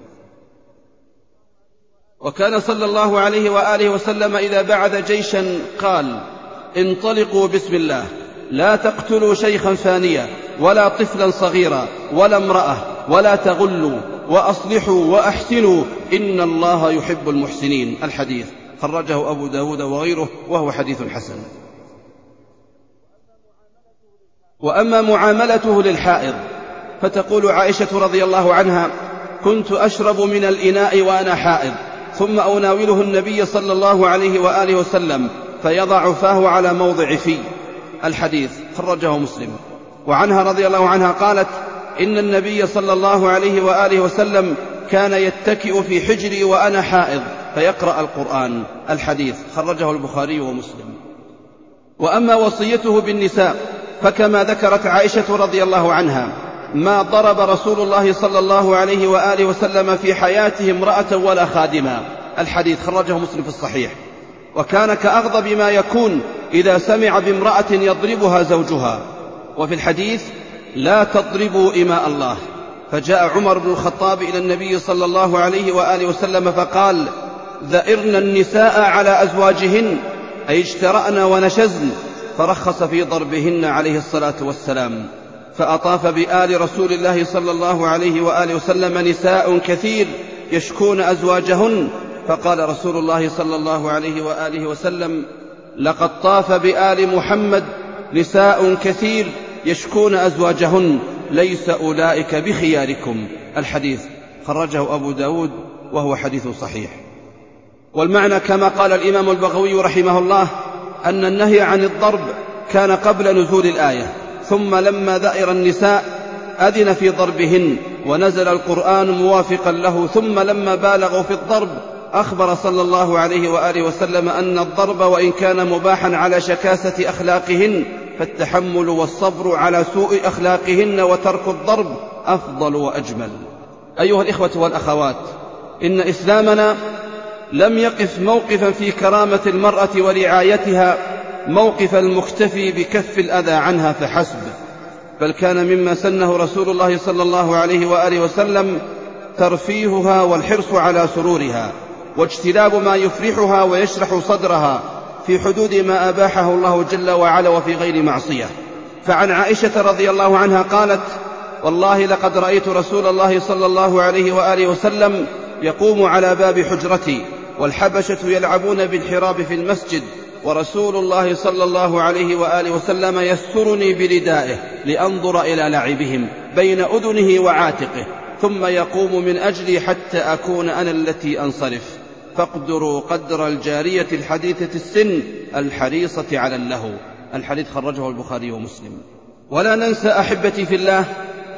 Speaker 2: وكان صلى الله عليه وآله وسلم إذا بعث جيشا قال: انطلقوا بسم الله، لا تقتلوا شيخا فانيا ولا طفلا صغيرا ولا امرأة، ولا تغلوا، وأصلحوا وأحسنوا، إن الله يحب المحسنين. الحديث خرجه أبو داود وغيره وهو حديث حسن. وأما معاملته للحائض فتقول عائشة رضي الله عنها: كنت أشرب من الإناء وأنا حائض، ثم أناوله النبي صلى الله عليه وآله وسلم فيضع فاه على موضع في. الحديث خرجه مسلم. وعنها رضي الله عنها قالت: إن النبي صلى الله عليه وآله وسلم كان يتكئ في حجري وأنا حائض فيقرأ القرآن. الحديث خرجه البخاري ومسلم. وأما وصيته بالنساء فكما ذكرت عائشة رضي الله عنها: ما ضرب رسول الله صلى الله عليه وآله وسلم في حياته امرأة ولا خادما. الحديث خرجه مسلم في الصحيح. وكان كأغضب ما يكون إذا سمع بامرأة يضربها زوجها. وفي الحديث: لا تضربوا إماء الله. فجاء عمر بن الخطاب إلى النبي صلى الله عليه وآله وسلم فقال: ذئرن النساء على أزواجهن، أي اجترأن ونشزن، فرخص في ضربهن عليه الصلاة والسلام. فأطاف بآل رسول الله صلى الله عليه وآله وسلم نساء كثير يشكون أزواجهن، فقال رسول الله صلى الله عليه وآله وسلم: لقد طاف بآل محمد نساء كثير يشكون أزواجهن، ليس أولئك بخياركم. الحديث خرجه أبو داود وهو حديث صحيح. والمعنى كما قال الإمام البغوي رحمه الله أن النهي عن الضرب كان قبل نزول الآية، ثم لما ذئر النساء أذن في ضربهن ونزل القرآن موافقا له، ثم لما بالغوا في الضرب أخبر صلى الله عليه وآله وسلم أن الضرب وإن كان مباحا على شكاسة أخلاقهن فالتحمل والصبر على سوء أخلاقهن وترك الضرب أفضل وأجمل. أيها الإخوة والأخوات، إن إسلامنا لم يقف موقفا في كرامة المرأة ورعايتها موقف المكتفي بكف الأذى عنها فحسب، بل كان مما سنه رسول الله صلى الله عليه وآله وسلم ترفيهها والحرص على سرورها، واجتناب ما يفرحها ويشرح صدرها في حدود ما أباحه الله جل وعلا وفي غير معصية. فعن عائشة رضي الله عنها قالت: والله لقد رأيت رسول الله صلى الله عليه وآله وسلم يقوم على باب حجرتي والحبشة يلعبون بالحراب في المسجد، ورسول الله صلى الله عليه وآله وسلم يسترني بردائه لأنظر إلى لعبهم بين أذنه وعاتقه، ثم يقوم من أجلي حتى أكون أنا التي أنصرف. فاقدروا قدر الجارية الحديثة السن الحريصة على اللهو. الحديث خرجه البخاري ومسلم. ولا ننسى أحبتي في الله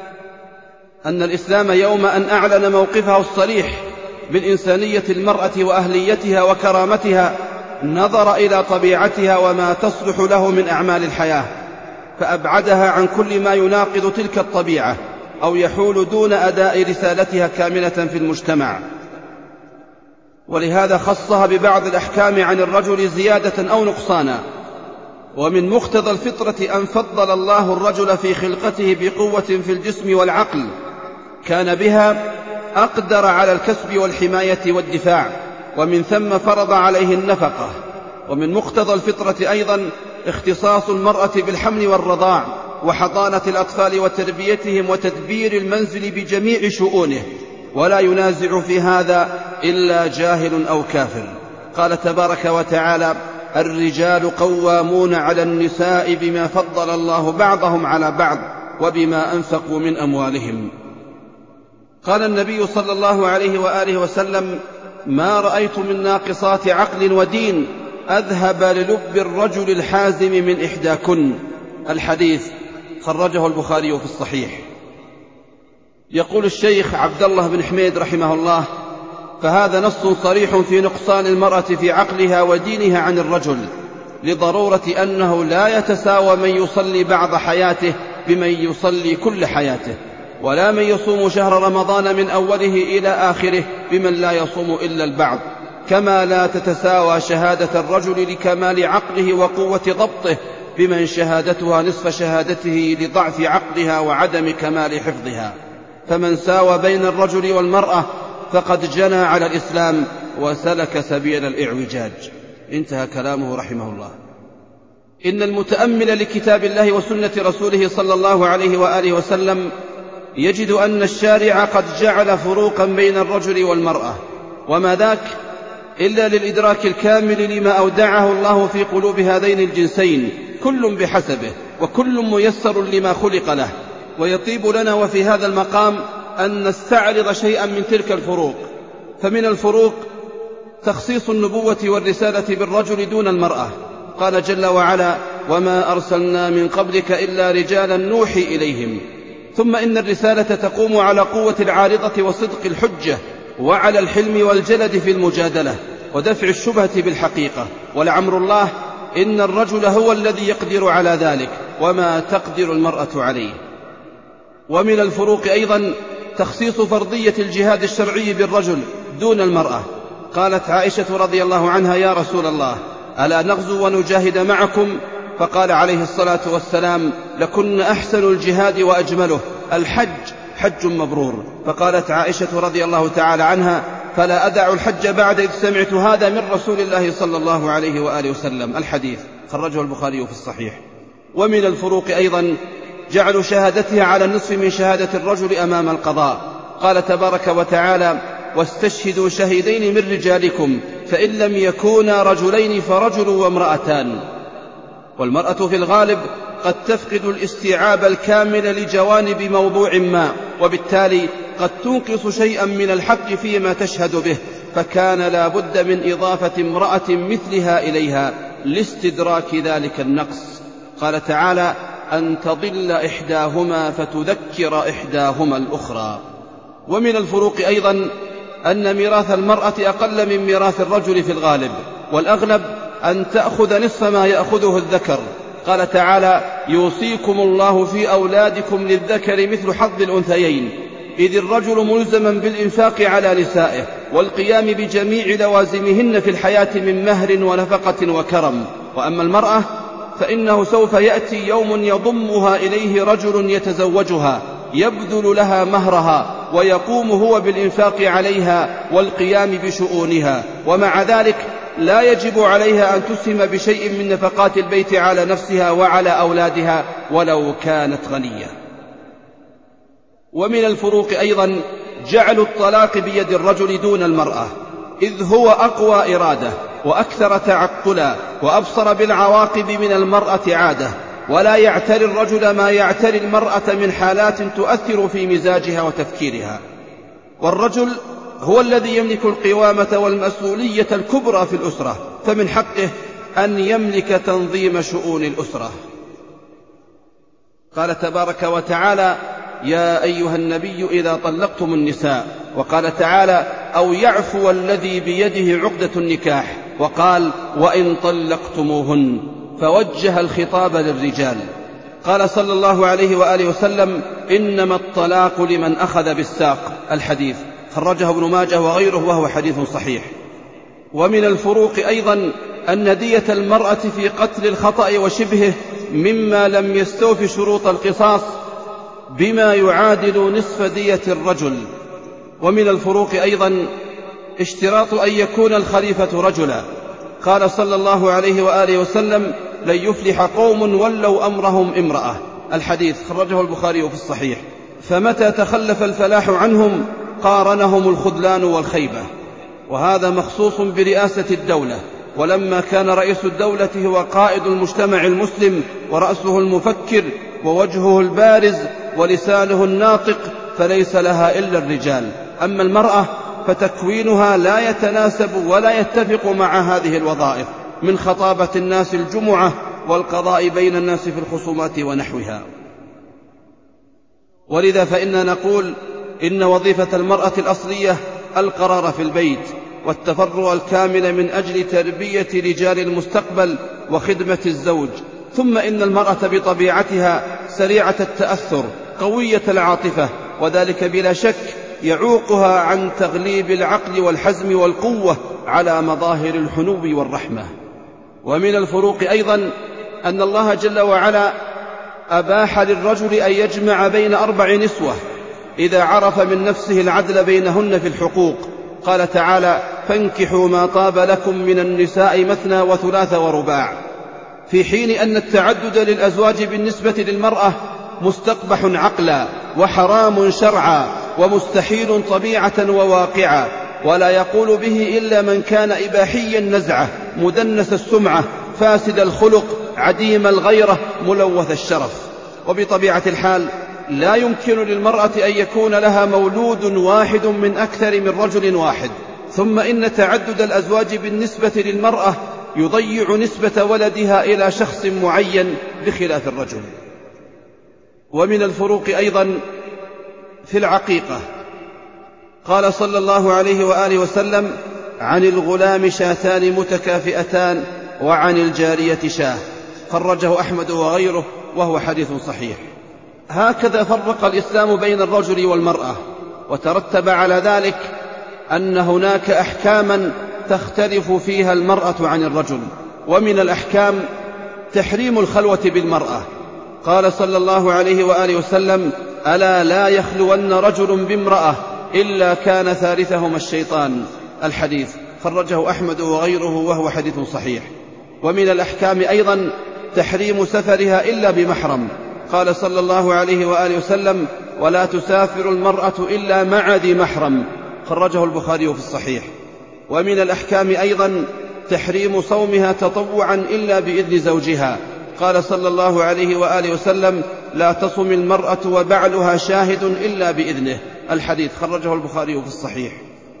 Speaker 2: أن الإسلام يوم أن أعلن موقفه الصريح من إنسانية المرأة وأهليتها وكرامتها نظر إلى طبيعتها وما تصلح له من أعمال الحياة، فأبعدها عن كل ما يناقض تلك الطبيعة أو يحول دون أداء رسالتها كاملة في المجتمع. ولهذا خصها ببعض الأحكام عن الرجل زيادة أو نقصانا. ومن مقتضى الفطرة أن فضل الله الرجل في خلقته بقوة في الجسم والعقل كان بها أقدر على الكسب والحماية والدفاع، ومن ثم فرض عليه النفقة. ومن مقتضى الفطرة أيضا اختصاص المرأة بالحمل والرضاع وحضانة الأطفال وتربيتهم وتدبير المنزل بجميع شؤونه، ولا ينازع في هذا إلا جاهل أو كافر. قال تبارك وتعالى: الرجال قوامون على النساء بما فضل الله بعضهم على بعض وبما أنفقوا من أموالهم. قال النبي صلى الله عليه وآله وسلم: ما رأيت من ناقصات عقل ودين أذهب للب الرجل الحازم من إحداكن. الحديث خرجه البخاري في الصحيح. يقول الشيخ عبد الله بن حميد رحمه الله: فهذا نص صريح في نقصان المرأة في عقلها ودينها عن الرجل، لضرورة أنه لا يتساوى من يصلي بعض حياته بمن يصلي كل حياته، ولا من يصوم شهر رمضان من أوله إلى آخره بمن لا يصوم إلا البعض، كما لا تتساوى شهادة الرجل لكمال عقله وقوة ضبطه بمن شهادتها نصف شهادته لضعف عقلها وعدم كمال حفظها. فمن ساوى بين الرجل والمرأة فقد جنى على الإسلام وسلك سبيل الإعوجاج. انتهى كلامه رحمه الله. إن المتأمل لكتاب الله وسنة رسوله صلى الله عليه وآله وسلم يجد أن الشارع قد جعل فروقا بين الرجل والمرأة، وما ذاك إلا للإدراك الكامل لما أودعه الله في قلوب هذين الجنسين، كل بحسبه وكل ميسر لما خلق له. ويطيب لنا وفي هذا المقام أن نستعرض شيئا من تلك الفروق. فمن الفروق تخصيص النبوة والرسالة بالرجل دون المرأة. قال جل وعلا: وما أرسلنا من قبلك إلا رجالا نوحي إليهم. ثم إن الرسالة تقوم على قوة العارضة وصدق الحجة، وعلى الحلم والجلد في المجادلة ودفع الشبهة بالحقيقة. ولعمر الله إن الرجل هو الذي يقدر على ذلك، وما تقدر المرأة عليه. ومن الفروق أيضا تخصيص فرضية الجهاد الشرعي بالرجل دون المرأة. قالت عائشة رضي الله عنها: يا رسول الله، ألا نغزو ونجاهد معكم؟ فقال عليه الصلاة والسلام: لكن أحسن الجهاد وأجمله، الحج حج مبرور. فقالت عائشة رضي الله تعالى عنها: فلا أدع الحج بعد إذ سمعت هذا من رسول الله صلى الله عليه وآله وسلم. الحديث خرجه البخاري في الصحيح. ومن الفروق أيضا جعل شهادتها على النصف من شهادة الرجل أمام القضاء. قال تبارك وتعالى: واستشهدوا شهيدين من رجالكم فإن لم يكونا رجلين فرجل وامرأتان. والمرأة في الغالب قد تفقد الاستيعاب الكامل لجوانب موضوع ما، وبالتالي قد تنقص شيئا من الحق فيما تشهد به، فكان لا بد من إضافة امرأة مثلها إليها لاستدراك ذلك النقص. قال تعالى: أن تضل إحداهما فتذكر إحداهما الأخرى. ومن الفروق أيضا أن ميراث المرأة أقل من ميراث الرجل في الغالب، والأغلب أن تأخذ نصف ما يأخذه الذكر. قال تعالى: يوصيكم الله في أولادكم للذكر مثل حظ الأنثيين، إذ الرجل ملزما بالإنفاق على نسائه والقيام بجميع لوازمهن في الحياة من مهر ونفقة وكرم. وأما المرأة فإنه سوف يأتي يوم يضمها إليه رجل يتزوجها يبذل لها مهرها ويقوم هو بالإنفاق عليها والقيام بشؤونها، ومع ذلك لا يجب عليها أن تسهم بشيء من نفقات البيت على نفسها وعلى أولادها ولو كانت غنية. ومن الفروق أيضا جعل الطلاق بيد الرجل دون المرأة، إذ هو أقوى إرادة وأكثر تعقلا وأبصر بالعواقب من المرأة عادة، ولا يعتري الرجل ما يعتري المرأة من حالات تؤثر في مزاجها وتفكيرها. والرجل هو الذي يملك القوامة والمسؤولية الكبرى في الأسرة، فمن حقه أن يملك تنظيم شؤون الأسرة. قال تبارك وتعالى: يا أيها النبي إذا طلقتم النساء. وقال تعالى: أو يعفو الذي بيده عقدة النكاح. وقال: وإن طلقتموهن، فوجه الخطاب للرجال. قال صلى الله عليه وآله وسلم: إنما الطلاق لمن أخذ بالساق. الحديث خرجه ابن ماجه وغيره وهو حديث صحيح. ومن الفروق أيضا أن دية المرأة في قتل الخطأ وشبهه مما لم يستوف شروط القصاص بما يعادل نصف دية الرجل. ومن الفروق أيضا اشتراط أن يكون الخليفة رجلا. قال صلى الله عليه وآله وسلم: لن يفلح قوم ولوا أمرهم امرأة. الحديث خرجه البخاري في الصحيح. فمتى تخلف الفلاح عنهم قارنهم الخذلان والخيبة، وهذا مخصوص برئاسة الدولة. ولما كان رئيس الدولة هو قائد المجتمع المسلم ورأسه المفكر ووجهه البارز ولسانه الناطق، فليس لها إلا الرجال. أما المرأة فتكوينها لا يتناسب ولا يتفق مع هذه الوظائف، من خطابة الناس الجمعة والقضاء بين الناس في الخصومات ونحوها. ولذا فإننا نقول إن وظيفة المرأة الأصلية القرار في البيت والتفرغ الكامل من أجل تربية رجال المستقبل وخدمة الزوج. ثم إن المرأة بطبيعتها سريعة التأثر قوية العاطفة، وذلك بلا شك يعوقها عن تغليب العقل والحزم والقوة على مظاهر الحنو والرحمة. ومن الفروق أيضا أن الله جل وعلا أباح للرجل أن يجمع بين أربع نسوة إذا عرف من نفسه العدل بينهن في الحقوق. قال تعالى: فانكحوا ما طاب لكم من النساء مثنى وثلاث ورباع، في حين أن التعدد للأزواج بالنسبة للمرأة مستقبح عقلا وحرام شرعا ومستحيل طبيعة وواقعا، ولا يقول به إلا من كان إباحي النزعة مدنس السمعة فاسد الخلق عديم الغيرة ملوث الشرف. وبطبيعة الحال لا يمكن للمرأة أن يكون لها مولود واحد من أكثر من رجل واحد. ثم إن تعدد الأزواج بالنسبة للمرأة يضيع نسبة ولدها إلى شخص معين بخلاف الرجل. ومن الفروق أيضا في العقيقة. قال صلى الله عليه وآله وسلم: عن الغلام شاتان متكافئتان وعن الجارية شاه، خرجه أحمد وغيره وهو حديث صحيح. هكذا فرق الإسلام بين الرجل والمرأة، وترتب على ذلك أن هناك أحكاما تختلف فيها المرأة عن الرجل. ومن الأحكام تحريم الخلوة بالمرأة. قال صلى الله عليه وآله وسلم: ألا لا يخلون رجل بامرأة إلا كان ثالثهما الشيطان. الحديث خرجه أحمد وغيره وهو حديث صحيح. ومن الأحكام أيضا تحريم سفرها إلا بمحرم. قال صلى الله عليه وآله وسلم: ولا تسافر المرأة إلا مع ذي محرم، خرجه البخاري في الصحيح. ومن الأحكام أيضا تحريم صومها تطوعا إلا بإذن زوجها. قال صلى الله عليه وآله وسلم: لا تصم المرأة وبعلها شاهد إلا بإذنه. الحديث خرجه البخاري في الصحيح.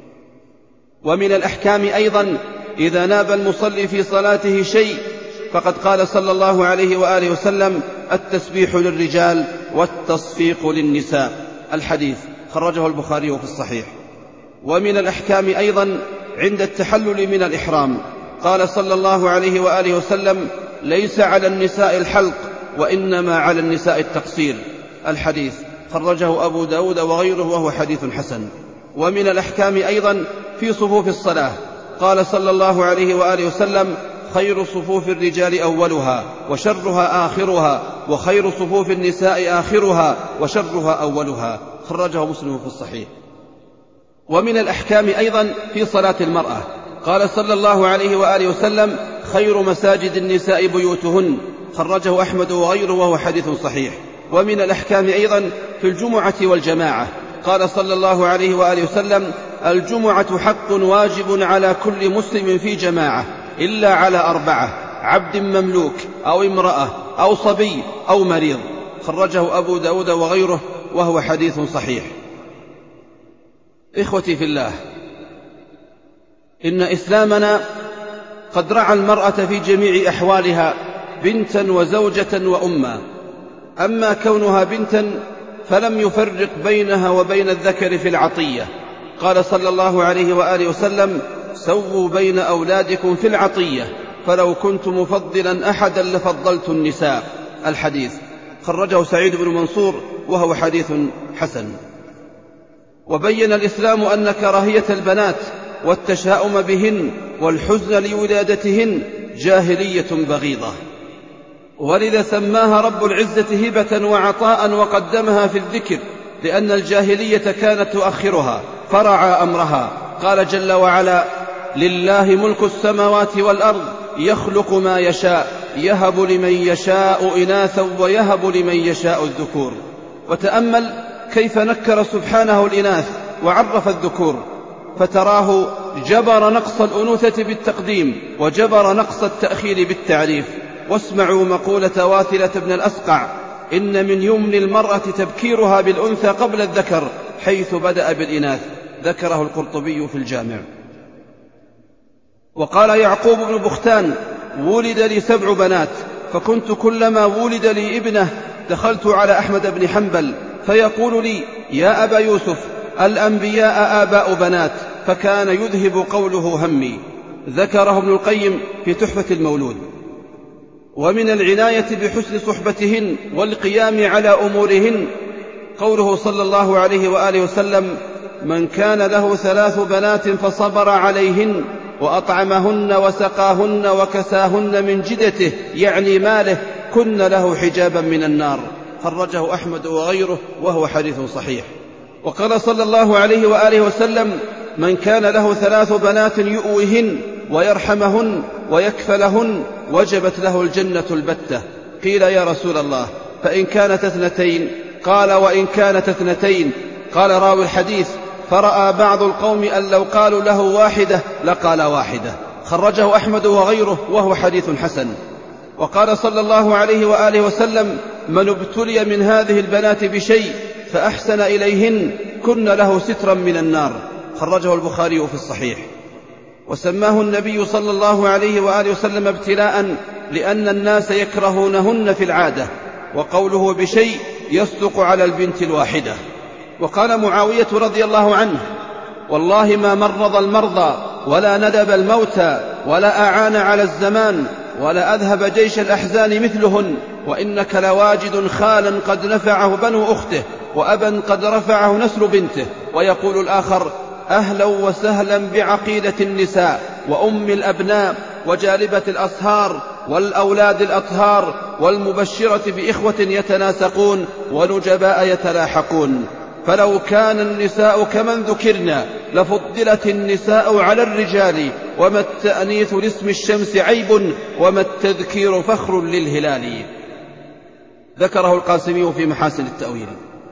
Speaker 2: ومن الأحكام أيضا إذا ناب المصلي في صلاته شيء فقد قال صلى الله عليه وآله وسلم: التسبيح للرجال والتصفيق للنساء. الحديث خرجه البخاري في الصحيح. ومن الأحكام أيضا عند التحلل من الإحرام. قال صلى الله عليه وآله وسلم: ليس على النساء الحلق وإنما على النساء التقصير. الحديث خرجه أبو داود وغيره وهو حديث حسن. ومن الأحكام أيضا في صفوف الصلاة. قال صلى الله عليه وآله وسلم: خير صفوف الرجال أولها وشرها آخرها، وخير صفوف النساء آخرها وشرها أولها، خرجه مسلم في الصحيح. ومن الأحكام أيضا في صلاة المرأة. قال صلى الله عليه وآله وسلم: خير مساجد النساء بيوتهن، خرجه أحمد وغيره وهو حديث صحيح. ومن الأحكام أيضا في الجمعة والجماعة. قال صلى الله عليه وآله وسلم: الجمعة حق واجب على كل مسلم في جماعة إلا على أربعة: عبد مملوك أو امرأة أو صبي أو مريض، خرجه أبو داود وغيره وهو حديث صحيح. إخوتي في الله، إن إسلامنا قد رعى المرأة في جميع أحوالها بنتا وزوجة وأما. أما كونها بنتا فلم يفرق بينها وبين الذكر في العطية. قال صلى الله عليه وآله وسلم: سووا بين أولادكم في العطية، فلو كنت مفضلا أحدا لفضلت النساء. الحديث خرجه سعيد بن منصور وهو حديث حسن. وبين الإسلام أن كراهية البنات والتشاؤم بهن والحزن لولادتهن جاهلية بغيضة، ولذا سماها رب العزة هبة وعطاء وقدمها في الذكر، لأن الجاهلية كانت تؤخرها فرعى أمرها. قال جل وعلا: لله ملك السماوات والأرض يخلق ما يشاء يهب لمن يشاء إناثا ويهب لمن يشاء الذكور. وتأمل كيف نكر سبحانه الإناث وعرف الذكور، فتراه جبر نقص الأنوثة بالتقديم وجبر نقص التأخير بالتعريف. واسمعوا مقولة واثلة بن الأسقع: إن من يمن المرأة تبكيرها بالأنثى قبل الذكر حيث بدأ بالإناث. ذكره القرطبي في الجامع. وقال يعقوب بن بختان: ولد لي سبع بنات، فكنت كلما ولد لي ابنه دخلت على أحمد بن حنبل فيقول لي: يا أبا يوسف، الأنبياء آباء بنات، فكان يذهب قوله همي. ذكره ابن القيم في تحفة المولود. ومن العناية بحسن صحبتهن والقيام على أمورهن قوله صلى الله عليه وآله وسلم: من كان له ثلاث بنات فصبر عليهن وأطعمهن وسقاهن وكساهن من جدته، يعني ماله، كن له حجابا من النار. خرجه أحمد وغيره وهو حديث صحيح. وقال صلى الله عليه وآله وسلم: من كان له ثلاث بنات يؤويهن ويرحمهن ويكفلهن وجبت له الجنة البتة. قيل: يا رسول الله، فإن كانت اثنتين؟ قال: وإن كانت اثنتين. قال راوي الحديث: فرأى بعض القوم أن لو قالوا له واحدة لقال واحدة. خرجه أحمد وغيره وهو حديث حسن. وقال صلى الله عليه وآله وسلم: من ابتلي من هذه البنات بشيء فأحسن إليهن كن له سترا من النار. خرجه البخاري في الصحيح. وسماه النبي صلى الله عليه وآله وسلم ابتلاء لأن الناس يكرهونهن في العادة، وقوله بشيء يصدق على البنت الواحدة. وقال معاوية رضي الله عنه: والله ما مرض المرضى ولا ندب الموتى ولا أعان على الزمان ولا أذهب جيش الأحزان مثلهن، وإنك لواجد خالا قد نفعه بنو أخته وأبا قد رفعه نسل بنته. ويقول الآخر: أهلا وسهلا بعقيدة النساء وأم الأبناء وجالبة الأصهار والأولاد الأطهار والمبشرة بإخوة يتناسقون ونجباء يتلاحقون. فلو كان النساء كمن ذكرنا لفضلت النساء على الرجال، وما التأنيث لاسم الشمس عيب وما التذكير فخر للهلال. ذكره القاسمي في محاسن التأويل.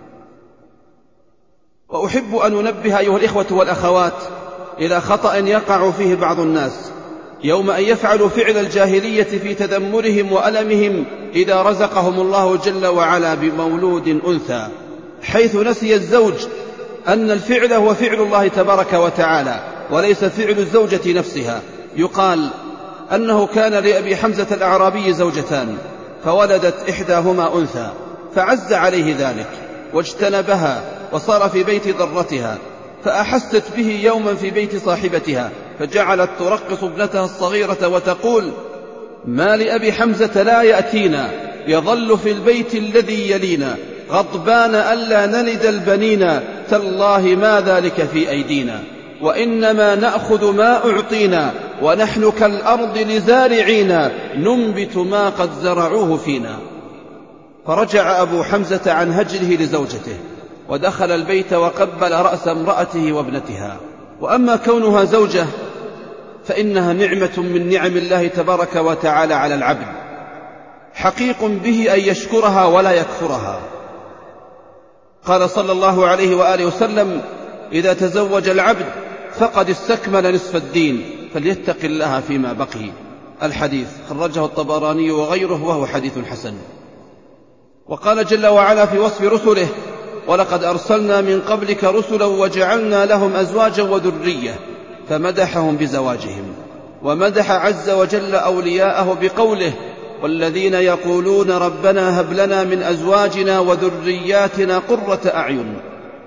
Speaker 2: وأحب أن أنبه أيها الإخوة والأخوات إلى خطأ يقع فيه بعض الناس يوم أن يفعلوا فعل الجاهلية في تذمرهم وألمهم إذا رزقهم الله جل وعلا بمولود أنثى، حيث نسي الزوج أن الفعل هو فعل الله تبارك وتعالى وليس فعل الزوجة نفسها. يقال أنه كان لأبي حمزة الأعرابي زوجتان، فولدت إحداهما أنثى، فعز عليه ذلك واجتنبها وصار في بيت ضرتها، فأحست به يوما في بيت صاحبتها، فجعلت ترقص ابنتها الصغيرة وتقول: ما لأبي حمزة لا يأتينا، يظل في البيت الذي يلينا، غضبان ألا نلد البنين، تالله ما ذلك في أيدينا، وإنما نأخذ ما أعطينا، ونحن كالأرض لزارعينا، ننبت ما قد زرعوه فينا. فرجع أبو حمزة عن هجره لزوجته ودخل البيت وقبل رأس امرأته وابنتها. وأما كونها زوجة فإنها نعمة من نعم الله تبارك وتعالى على العبد، حقيق به أن يشكرها ولا يكفرها. قال صلى الله عليه وآله وسلم: إذا تزوج العبد فقد استكمل نصف الدين، فليتق الله فيما بقي. الحديث خرجه الطبراني وغيره وهو حديث حسن. وقال جل وعلا في وصف رسله: ولقد أرسلنا من قبلك رسلا وجعلنا لهم أزواجا وذرية، فمدحهم بزواجهم. ومدح عز وجل أولياءه بقوله: والذين يقولون ربنا هب لنا من أزواجنا وذرياتنا قرة أعين.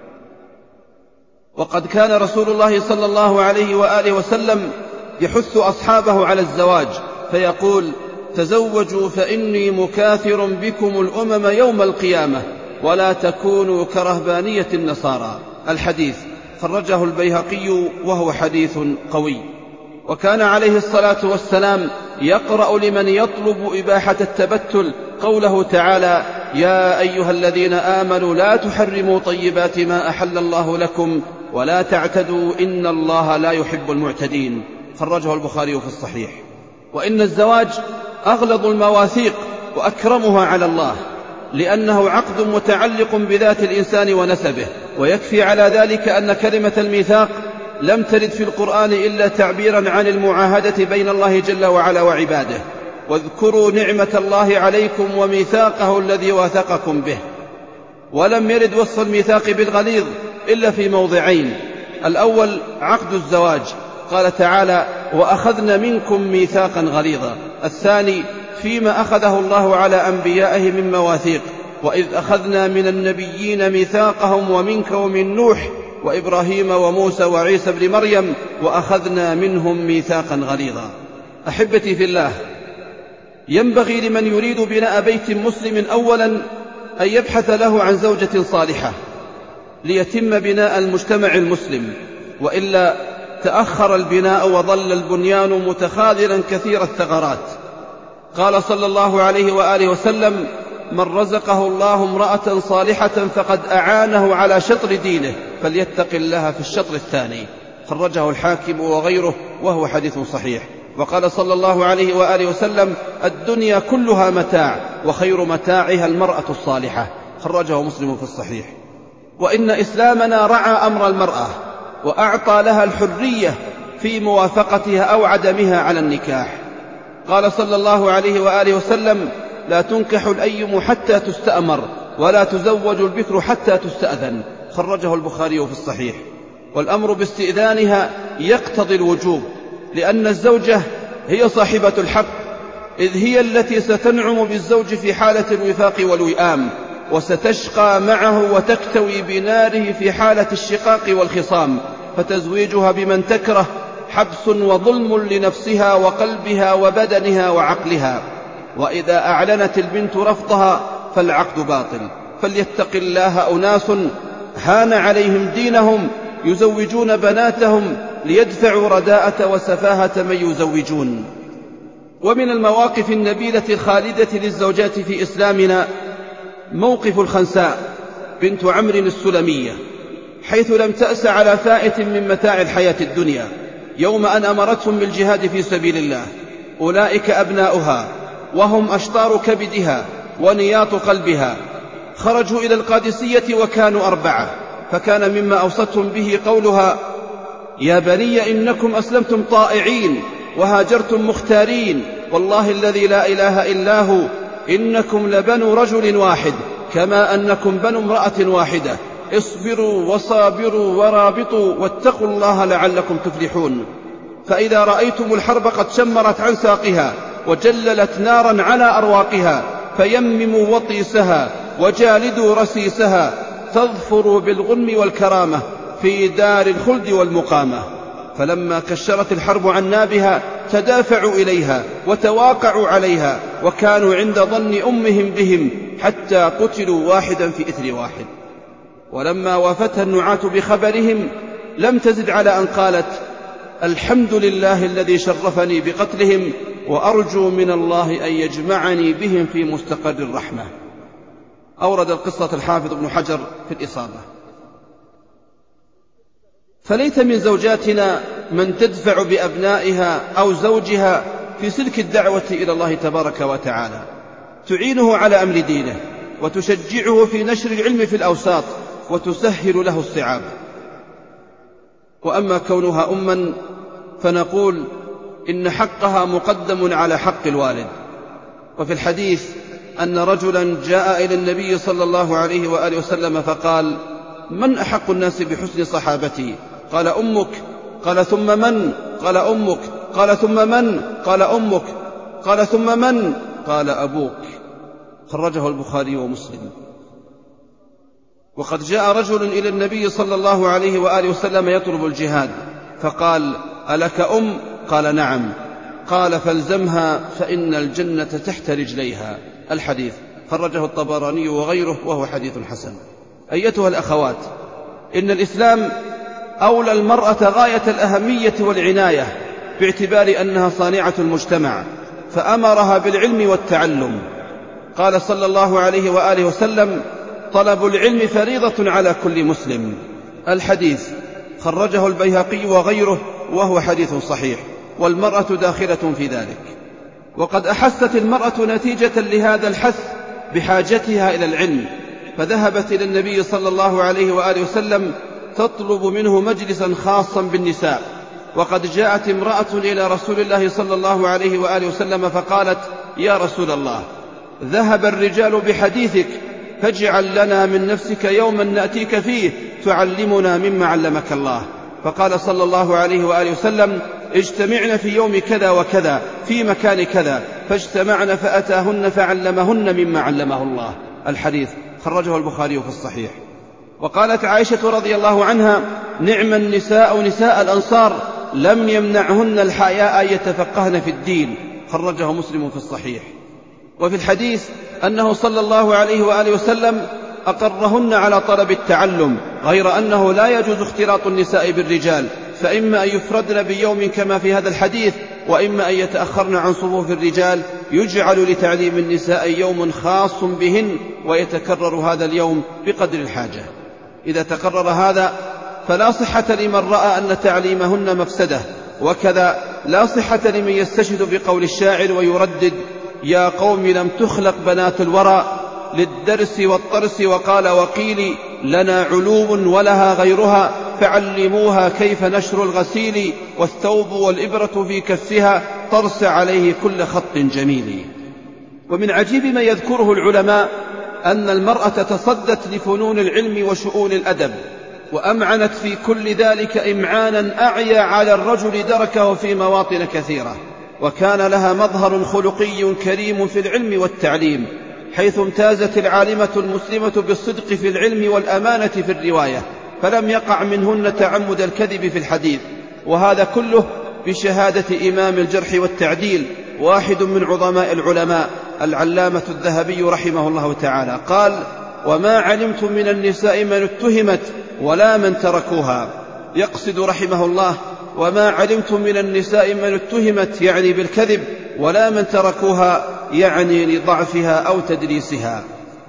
Speaker 2: وقد كان رسول الله صلى الله عليه وآله وسلم يحث أصحابه على الزواج، فيقول: تزوجوا فإني مكاثر بكم الأمم يوم القيامة، ولا تكونوا كرهبانية النصارى. الحديث خرجه البيهقي وهو حديث قوي. وكان عليه الصلاة والسلام يقرأ لمن يطلب إباحة التبتل قوله تعالى: يا أيها الذين آمنوا لا تحرموا طيبات ما أحل الله لكم ولا تعتدوا إن الله لا يحب المعتدين. خرجه البخاري في الصحيح. وإن الزواج أغلظ المواثيق وأكرمها على الله، لأنه عقد متعلق بذات الإنسان ونسبه. ويكفي على ذلك أن كلمة الميثاق لم ترد في القرآن إلا تعبيرا عن المعاهدة بين الله جل وعلا وعباده. واذكروا نعمة الله عليكم وميثاقه الذي واثقكم به. ولم يرد وصف الميثاق بالغليظ إلا في موضعين: الأول عقد الزواج، قال تعالى: وأخذنا منكم ميثاقا غليظا. الثاني فيما أخذه الله على أنبيائه من مواثيق: وإذ أخذنا من النبيين ميثاقهم ومنك ومن نوح وإبراهيم وموسى وعيسى بن مريم وأخذنا منهم ميثاقا غليظا. أحبتي في الله، ينبغي لمن يريد بناء بيت مسلم أولا أن يبحث له عن زوجة صالحة ليتم بناء المجتمع المسلم، وإلا تأخر البناء وظل البنيان متخاذلا كثير الثغرات. قال صلى الله عليه وآله وسلم: من رزقه الله امرأة صالحة فقد أعانه على شطر دينه، فليتق الله في الشطر الثاني. خرجه الحاكم وغيره وهو حديث صحيح. وقال صلى الله عليه وآله وسلم: الدنيا كلها متاع، وخير متاعها المرأة الصالحة. خرجه مسلم في الصحيح. وإن إسلامنا رعى أمر المرأة وأعطى لها الحرية في موافقتها أو عدمها على النكاح. قال صلى الله عليه وآله وسلم: لا تنكح الأيم حتى تستأمر، ولا تزوج البكر حتى تستأذن. خرجه البخاري في الصحيح. والأمر باستئذانها يقتضي الوجوب، لأن الزوجة هي صاحبة الحق، إذ هي التي ستنعم بالزوج في حالة الوفاق والوئام، وستشقى معه وتكتوي بناره في حالة الشقاق والخصام. فتزويجها بمن تكره حبس وظلم لنفسها وقلبها وبدنها وعقلها. وإذا أعلنت البنت رفضها فالعقد باطل. فليتق الله أناس هان عليهم دينهم يزوجون بناتهم ليدفعوا رداءة وسفاهة من يزوجون. ومن المواقف النبيلة الخالدة للزوجات في إسلامنا موقف الخنساء بنت عمرو السلمية، حيث لم تأس على فائت من متاع الحياة الدنيا يوم أن أمرتهم بالجهاد في سبيل الله. أولئك أبناؤها وهم أشطار كبدها ونياط قلبها. خرجوا إلى القادسية وكانوا أربعة، فكان مما أوصتهم به قولها: يا بني إنكم أسلمتم طائعين وهاجرتم مختارين، والله الذي لا إله إلا هو إنكم لبنو رجل واحد كما أنكم بنو امرأة واحدة، اصبروا وصابروا ورابطوا واتقوا الله لعلكم تفلحون. فإذا رأيتم الحرب قد شمرت عن ساقها وجللت نارا على أرواقها فيمموا وطيسها وجالدوا رسيسها، تظفروا بالغنم والكرامة في دار الخلد والمقامة. فلما كشرت الحرب عن نابها تدافعوا إليها وتواقعوا عليها، وكانوا عند ظن أمهم بهم حتى قتلوا واحدا في إثر واحد. ولما وافتها النعاة بخبرهم لم تزد على أن قالت: الحمد لله الذي شرفني بقتلهم، وأرجو من الله أن يجمعني بهم في مستقر الرحمة. أورد القصة الحافظ ابن حجر في الإصابة. فليت من زوجاتنا من تدفع بأبنائها أو زوجها في سلك الدعوة إلى الله تبارك وتعالى، تعينه على أمر دينه وتشجعه في نشر العلم في الأوساط وتسهل له الصعاب. وأما كونها أما فنقول إن حقها مقدم على حق الوالد. وفي الحديث أن رجلا جاء إلى النبي صلى الله عليه وآله وسلم فقال: من أحق الناس بحسن صحابتي؟ قال: أمك. قال: ثم من؟ قال: أمك. قال: ثم من؟ قال: أمك. قال: ثم من؟ قال: أبوك. خرجه البخاري ومسلم. وقد جاء رجل إلى النبي صلى الله عليه وآله وسلم يطلب الجهاد، فقال: ألك أم؟ قال: نعم. قال: فالزمها فإن الجنة تحت رجليها. الحديث خرجه الطبراني وغيره وهو حديث حسن. أيتها الأخوات، إن الإسلام أولى المرأة غاية الأهمية والعناية باعتبار أنها صانعة المجتمع، فأمرها بالعلم والتعلم. قال صلى الله عليه وآله وسلم: طلب العلم فريضة على كل مسلم. الحديث خرجه البيهقي وغيره وهو حديث صحيح، والمرأة داخلة في ذلك. وقد أحست المرأة نتيجة لهذا الحث بحاجتها إلى العلم، فذهبت إلى النبي صلى الله عليه وآله وسلم تطلب منه مجلسا خاصا بالنساء. وقد جاءت امرأة إلى رسول الله صلى الله عليه وآله وسلم فقالت: يا رسول الله، ذهب الرجال بحديثك، فاجعل لنا من نفسك يوما نأتيك فيه تعلمنا مما علمك الله. فقال صلى الله عليه وآله وسلم: اجتمعن في يوم كذا وكذا في مكان كذا، فاجتمعن فأتاهن فعلمهن مما علمه الله. الحديث خرجه البخاري في الصحيح. وقالت عائشة رضي الله عنها: نعم النساء نساء الأنصار، لم يمنعهن الحياء أن يتفقهن في الدين. خرجه مسلم في الصحيح. وفي الحديث أنه صلى الله عليه وآله وسلم أقرهن على طلب التعلم، غير أنه لا يجوز اختلاط النساء بالرجال، فإما أن يفردن بيوم كما في هذا الحديث، وإما أن يتأخرن عن صفوف الرجال، يجعل لتعليم النساء يوم خاص بهن، ويتكرر هذا اليوم بقدر الحاجة. إذا تقرر هذا فلا صحة لمن رأى أن تعليمهن مفسدة، وكذا لا صحة لمن يستشهد بقول الشاعر ويردد: يا قوم لم تخلق بنات الورى للدرس والطرس، وقال وقيل لنا علوم ولها غيرها، فعلموها كيف نشر الغسيل، والثوب والإبرة في كفها طرس عليه كل خط جميل. ومن عجيب ما يذكره العلماء أن المرأة تصدت لفنون العلم وشؤون الأدب، وأمعنت في كل ذلك إمعانا أعيا على الرجل دركه في مواطن كثيرة، وكان لها مظهر خلقي كريم في العلم والتعليم، حيث امتازت العالمة المسلمة بالصدق في العلم والأمانة في الرواية، فلم يقع منهن تعمد الكذب في الحديث. وهذا كله بشهادة إمام الجرح والتعديل، واحد من عظماء العلماء، العلامة الذهبي رحمه الله تعالى، قال: وما علمت من النساء من اتهمت ولا من تركوها. يقصد رحمه الله: وما علمت من النساء من اتهمت يعني بالكذب، ولا من تركوها يعني لضعفها أو تدليسها.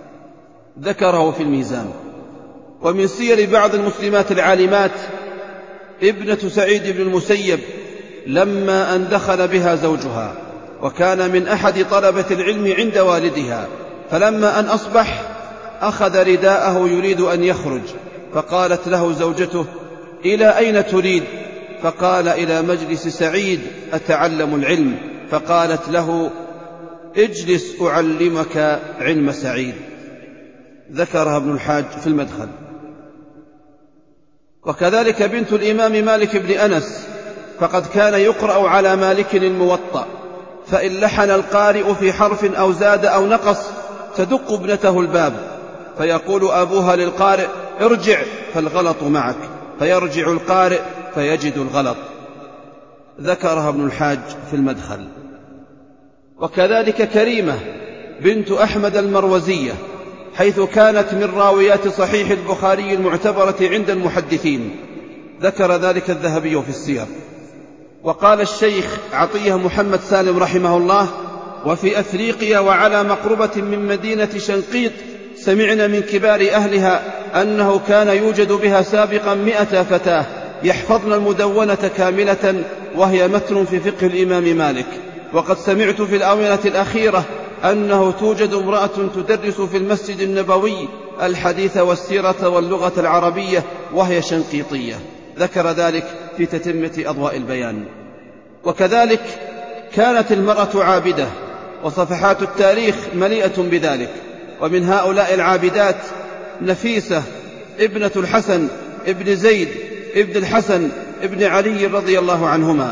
Speaker 2: ذكره في الميزان. ومن سير بعض المسلمات العالمات ابنة سعيد بن المسيب لما أن دخل بها زوجها، وكان من أحد طلبة العلم عند والدها، فلما أن أصبح أخذ رداءه يريد أن يخرج، فقالت له زوجته: إلى أين تريد؟ فقال: إلى مجلس سعيد أتعلم العلم. فقالت له: اجلس أعلمك علم سعيد. ذكرها ابن الحاج في المدخل. وكذلك بنت الإمام مالك بن أنس، فقد كان يقرأ على مالك الموطأ، فإن لحن القارئ في حرف أو زاد أو نقص تدق ابنته الباب، فيقول أبوها للقارئ: ارجع فالغلط معك، فيرجع القارئ فيجد الغلط. ذكرها ابن الحاج في المدخل. وكذلك كريمة بنت أحمد المروزية، حيث كانت من راويات صحيح البخاري المعتبرة عند المحدثين، ذكر ذلك الذهبي في السير. وقال الشيخ عطية محمد سالم رحمه الله: وفي أفريقيا وعلى مقربة من مدينة شنقيط سمعنا من كبار أهلها أنه كان يوجد بها سابقا مئة فتاة يحفظن المدونة كاملة، وهي متن في فقه الإمام مالك. وقد سمعت في الآونة الأخيرة أنه توجد امرأة تدرس في المسجد النبوي الحديث والسيرة واللغة العربية، وهي شنقيطية. ذكر ذلك في تتمة أضواء البيان. وكذلك كانت المرأة عابدة، وصفحات التاريخ مليئة بذلك. ومن هؤلاء العابدات نفيسة ابنة الحسن ابن زيد ابن الحسن ابن علي رضي الله عنهما،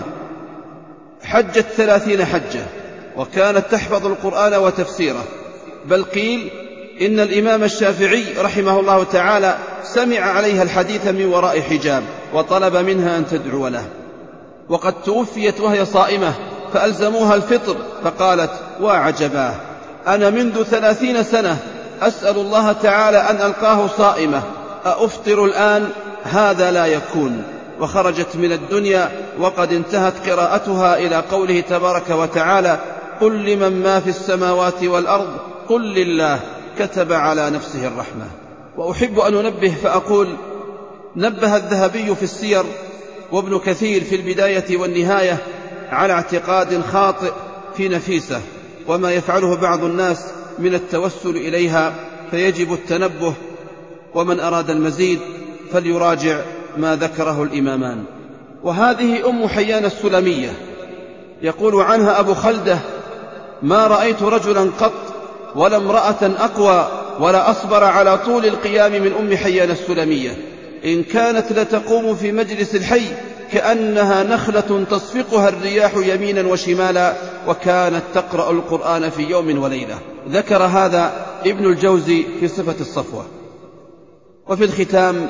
Speaker 2: حجت ثلاثين حجة، وكانت تحفظ القرآن وتفسيره، بل قيل إن الإمام الشافعي رحمه الله تعالى سمع عليها الحديث من وراء حجاب، وطلب منها أن تدعو له. وقد توفيت وهي صائمة، فألزموها الفطر، فقالت: وعجباه، أنا منذ ثلاثين سنة أسأل الله تعالى أن ألقاه صائمة، أفطر الآن؟ هذا لا يكون. وخرجت من الدنيا وقد انتهت قراءتها إلى قوله تبارك وتعالى: قل لمن ما في السماوات والأرض قل لله كتب على نفسه الرحمة. وأحب أن أنبه فأقول: نبه الذهبي في السير وابن كثير في البداية والنهاية على اعتقاد خاطئ في نفيسة وما يفعله بعض الناس من التوسل إليها، فيجب التنبه، ومن أراد المزيد فليراجع ما ذكره الإمامان. وهذه أم حيان السلمية، يقول عنها أبو خلدة: ما رأيت رجلا قط ولا امرأة أقوى ولا أصبر على طول القيام من أم حيان السلمية، إن كانت لتقوم في مجلس الحي كأنها نخلة تصفقها الرياح يمينا وشمالا، وكانت تقرأ القرآن في يوم وليلة. ذكر هذا ابن الجوزي في صفة الصفوة. وفي الختام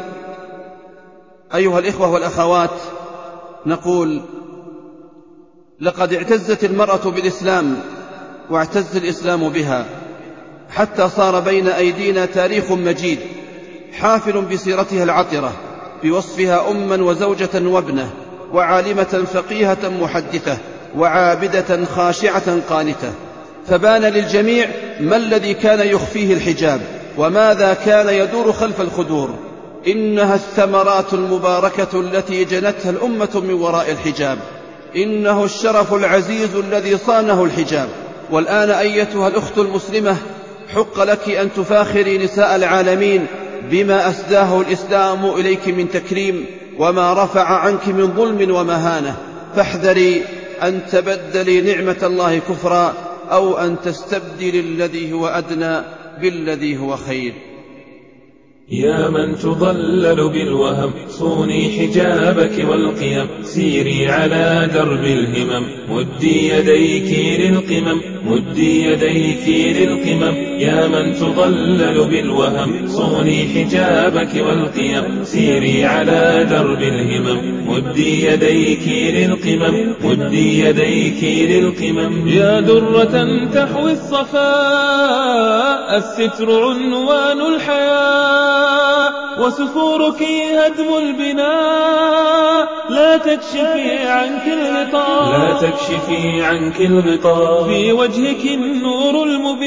Speaker 2: أيها الإخوة والأخوات، نقول: لقد اعتزت المرأة بالإسلام واعتز الإسلام بها، حتى صار بين أيدينا تاريخ مجيد حافل بسيرتها العطرة، بوصفها أما وزوجة وابنة، وعالمة فقيهة محدثة، وعابدة خاشعة قانتة. فبان للجميع ما الذي كان يخفيه الحجاب، وماذا كان يدور خلف الخدور. إنها الثمرات المباركة التي جنتها الأمة من وراء الحجاب، إنه الشرف العزيز الذي صانه الحجاب. والآن أيتها الأخت المسلمة، حق لك أن تفاخري نساء العالمين بما أسداه الإسلام إليك من تكريم، وما رفع عنك من ظلم ومهانة. فاحذري أن تبدلي نعمة الله كفرا، أو أن تستبدل الذي هو أدنى بالذي هو خير.
Speaker 3: يا من تضلل بالوهم، صوني حجابك والقيم، سيري على درب الهمم، مدي يديك للقمم، مدي يديك للقمم. يا من تضلل بالوهم، صوني حجابك والقيم، سيري على درب الهمم، مدي يديك للقمم، مدي يديك للقمم. يا درة تحوي الصفاء، الستر عنوان الحياة، وسفورك هدم البناء، لا تكشفي عنك الغطاء، لا تكشفي عنك الغطاء. في وجهك النور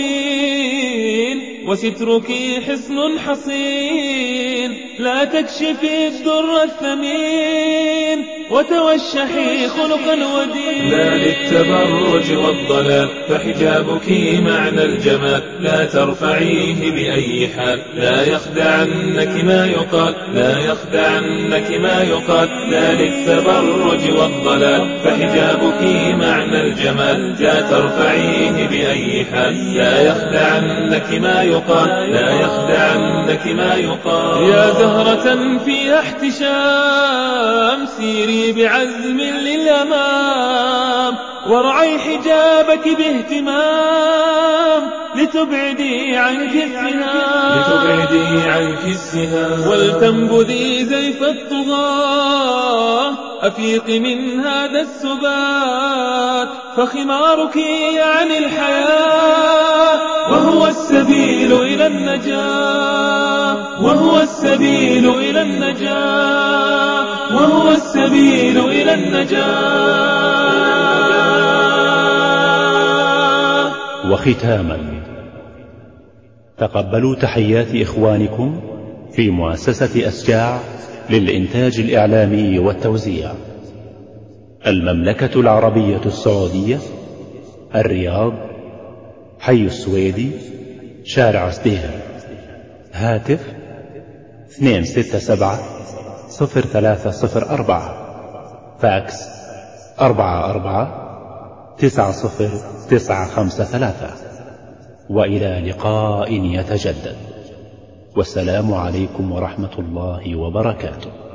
Speaker 3: المبين، وسترك حصن حصين، لا تكشفي الدر الثمين، وتوشحي خلق الودين. لا للتبرج والضلال، فحجابك معنى الجمال، لا ترفعيه بأي حال، لا يخدعنك ما يقال، لا يخدعنك ما يقال. لا للتبرج والضلال، فحجابك معنى الجمال، لا ترفعيه بأي حال، لا يخدعنك ما يقال، لا يخدعنك ما يقال. يا زهرة فيها احتشام، سيري بعزم للأمام، وارعي حجابك باهتمام، لتبعدي عنك السهام، لتبعدي عنك السهام. ولتنبذي زيف الطغاة، أفيق من هذا السبات، فخمارك يعني الحياة، وهو السبيل إلى النجاة، وهو السبيل إلى النجاة، وهو السبيل إلى النجاة.
Speaker 1: وختاما، تقبلوا تحيات إخوانكم في مؤسسة أسجاع للإنتاج الإعلامي والتوزيع، المملكة العربية السعودية، الرياض، حي السويدي، شارع سدير. هاتف اثنين ستة سبعة صفر ثلاثة صفر أربعة، فاكس أربعة أربعة تسعة صفر تسعة خمسة ثلاثة. وإلى لقاء يتجدد، والسلام عليكم ورحمة الله وبركاته.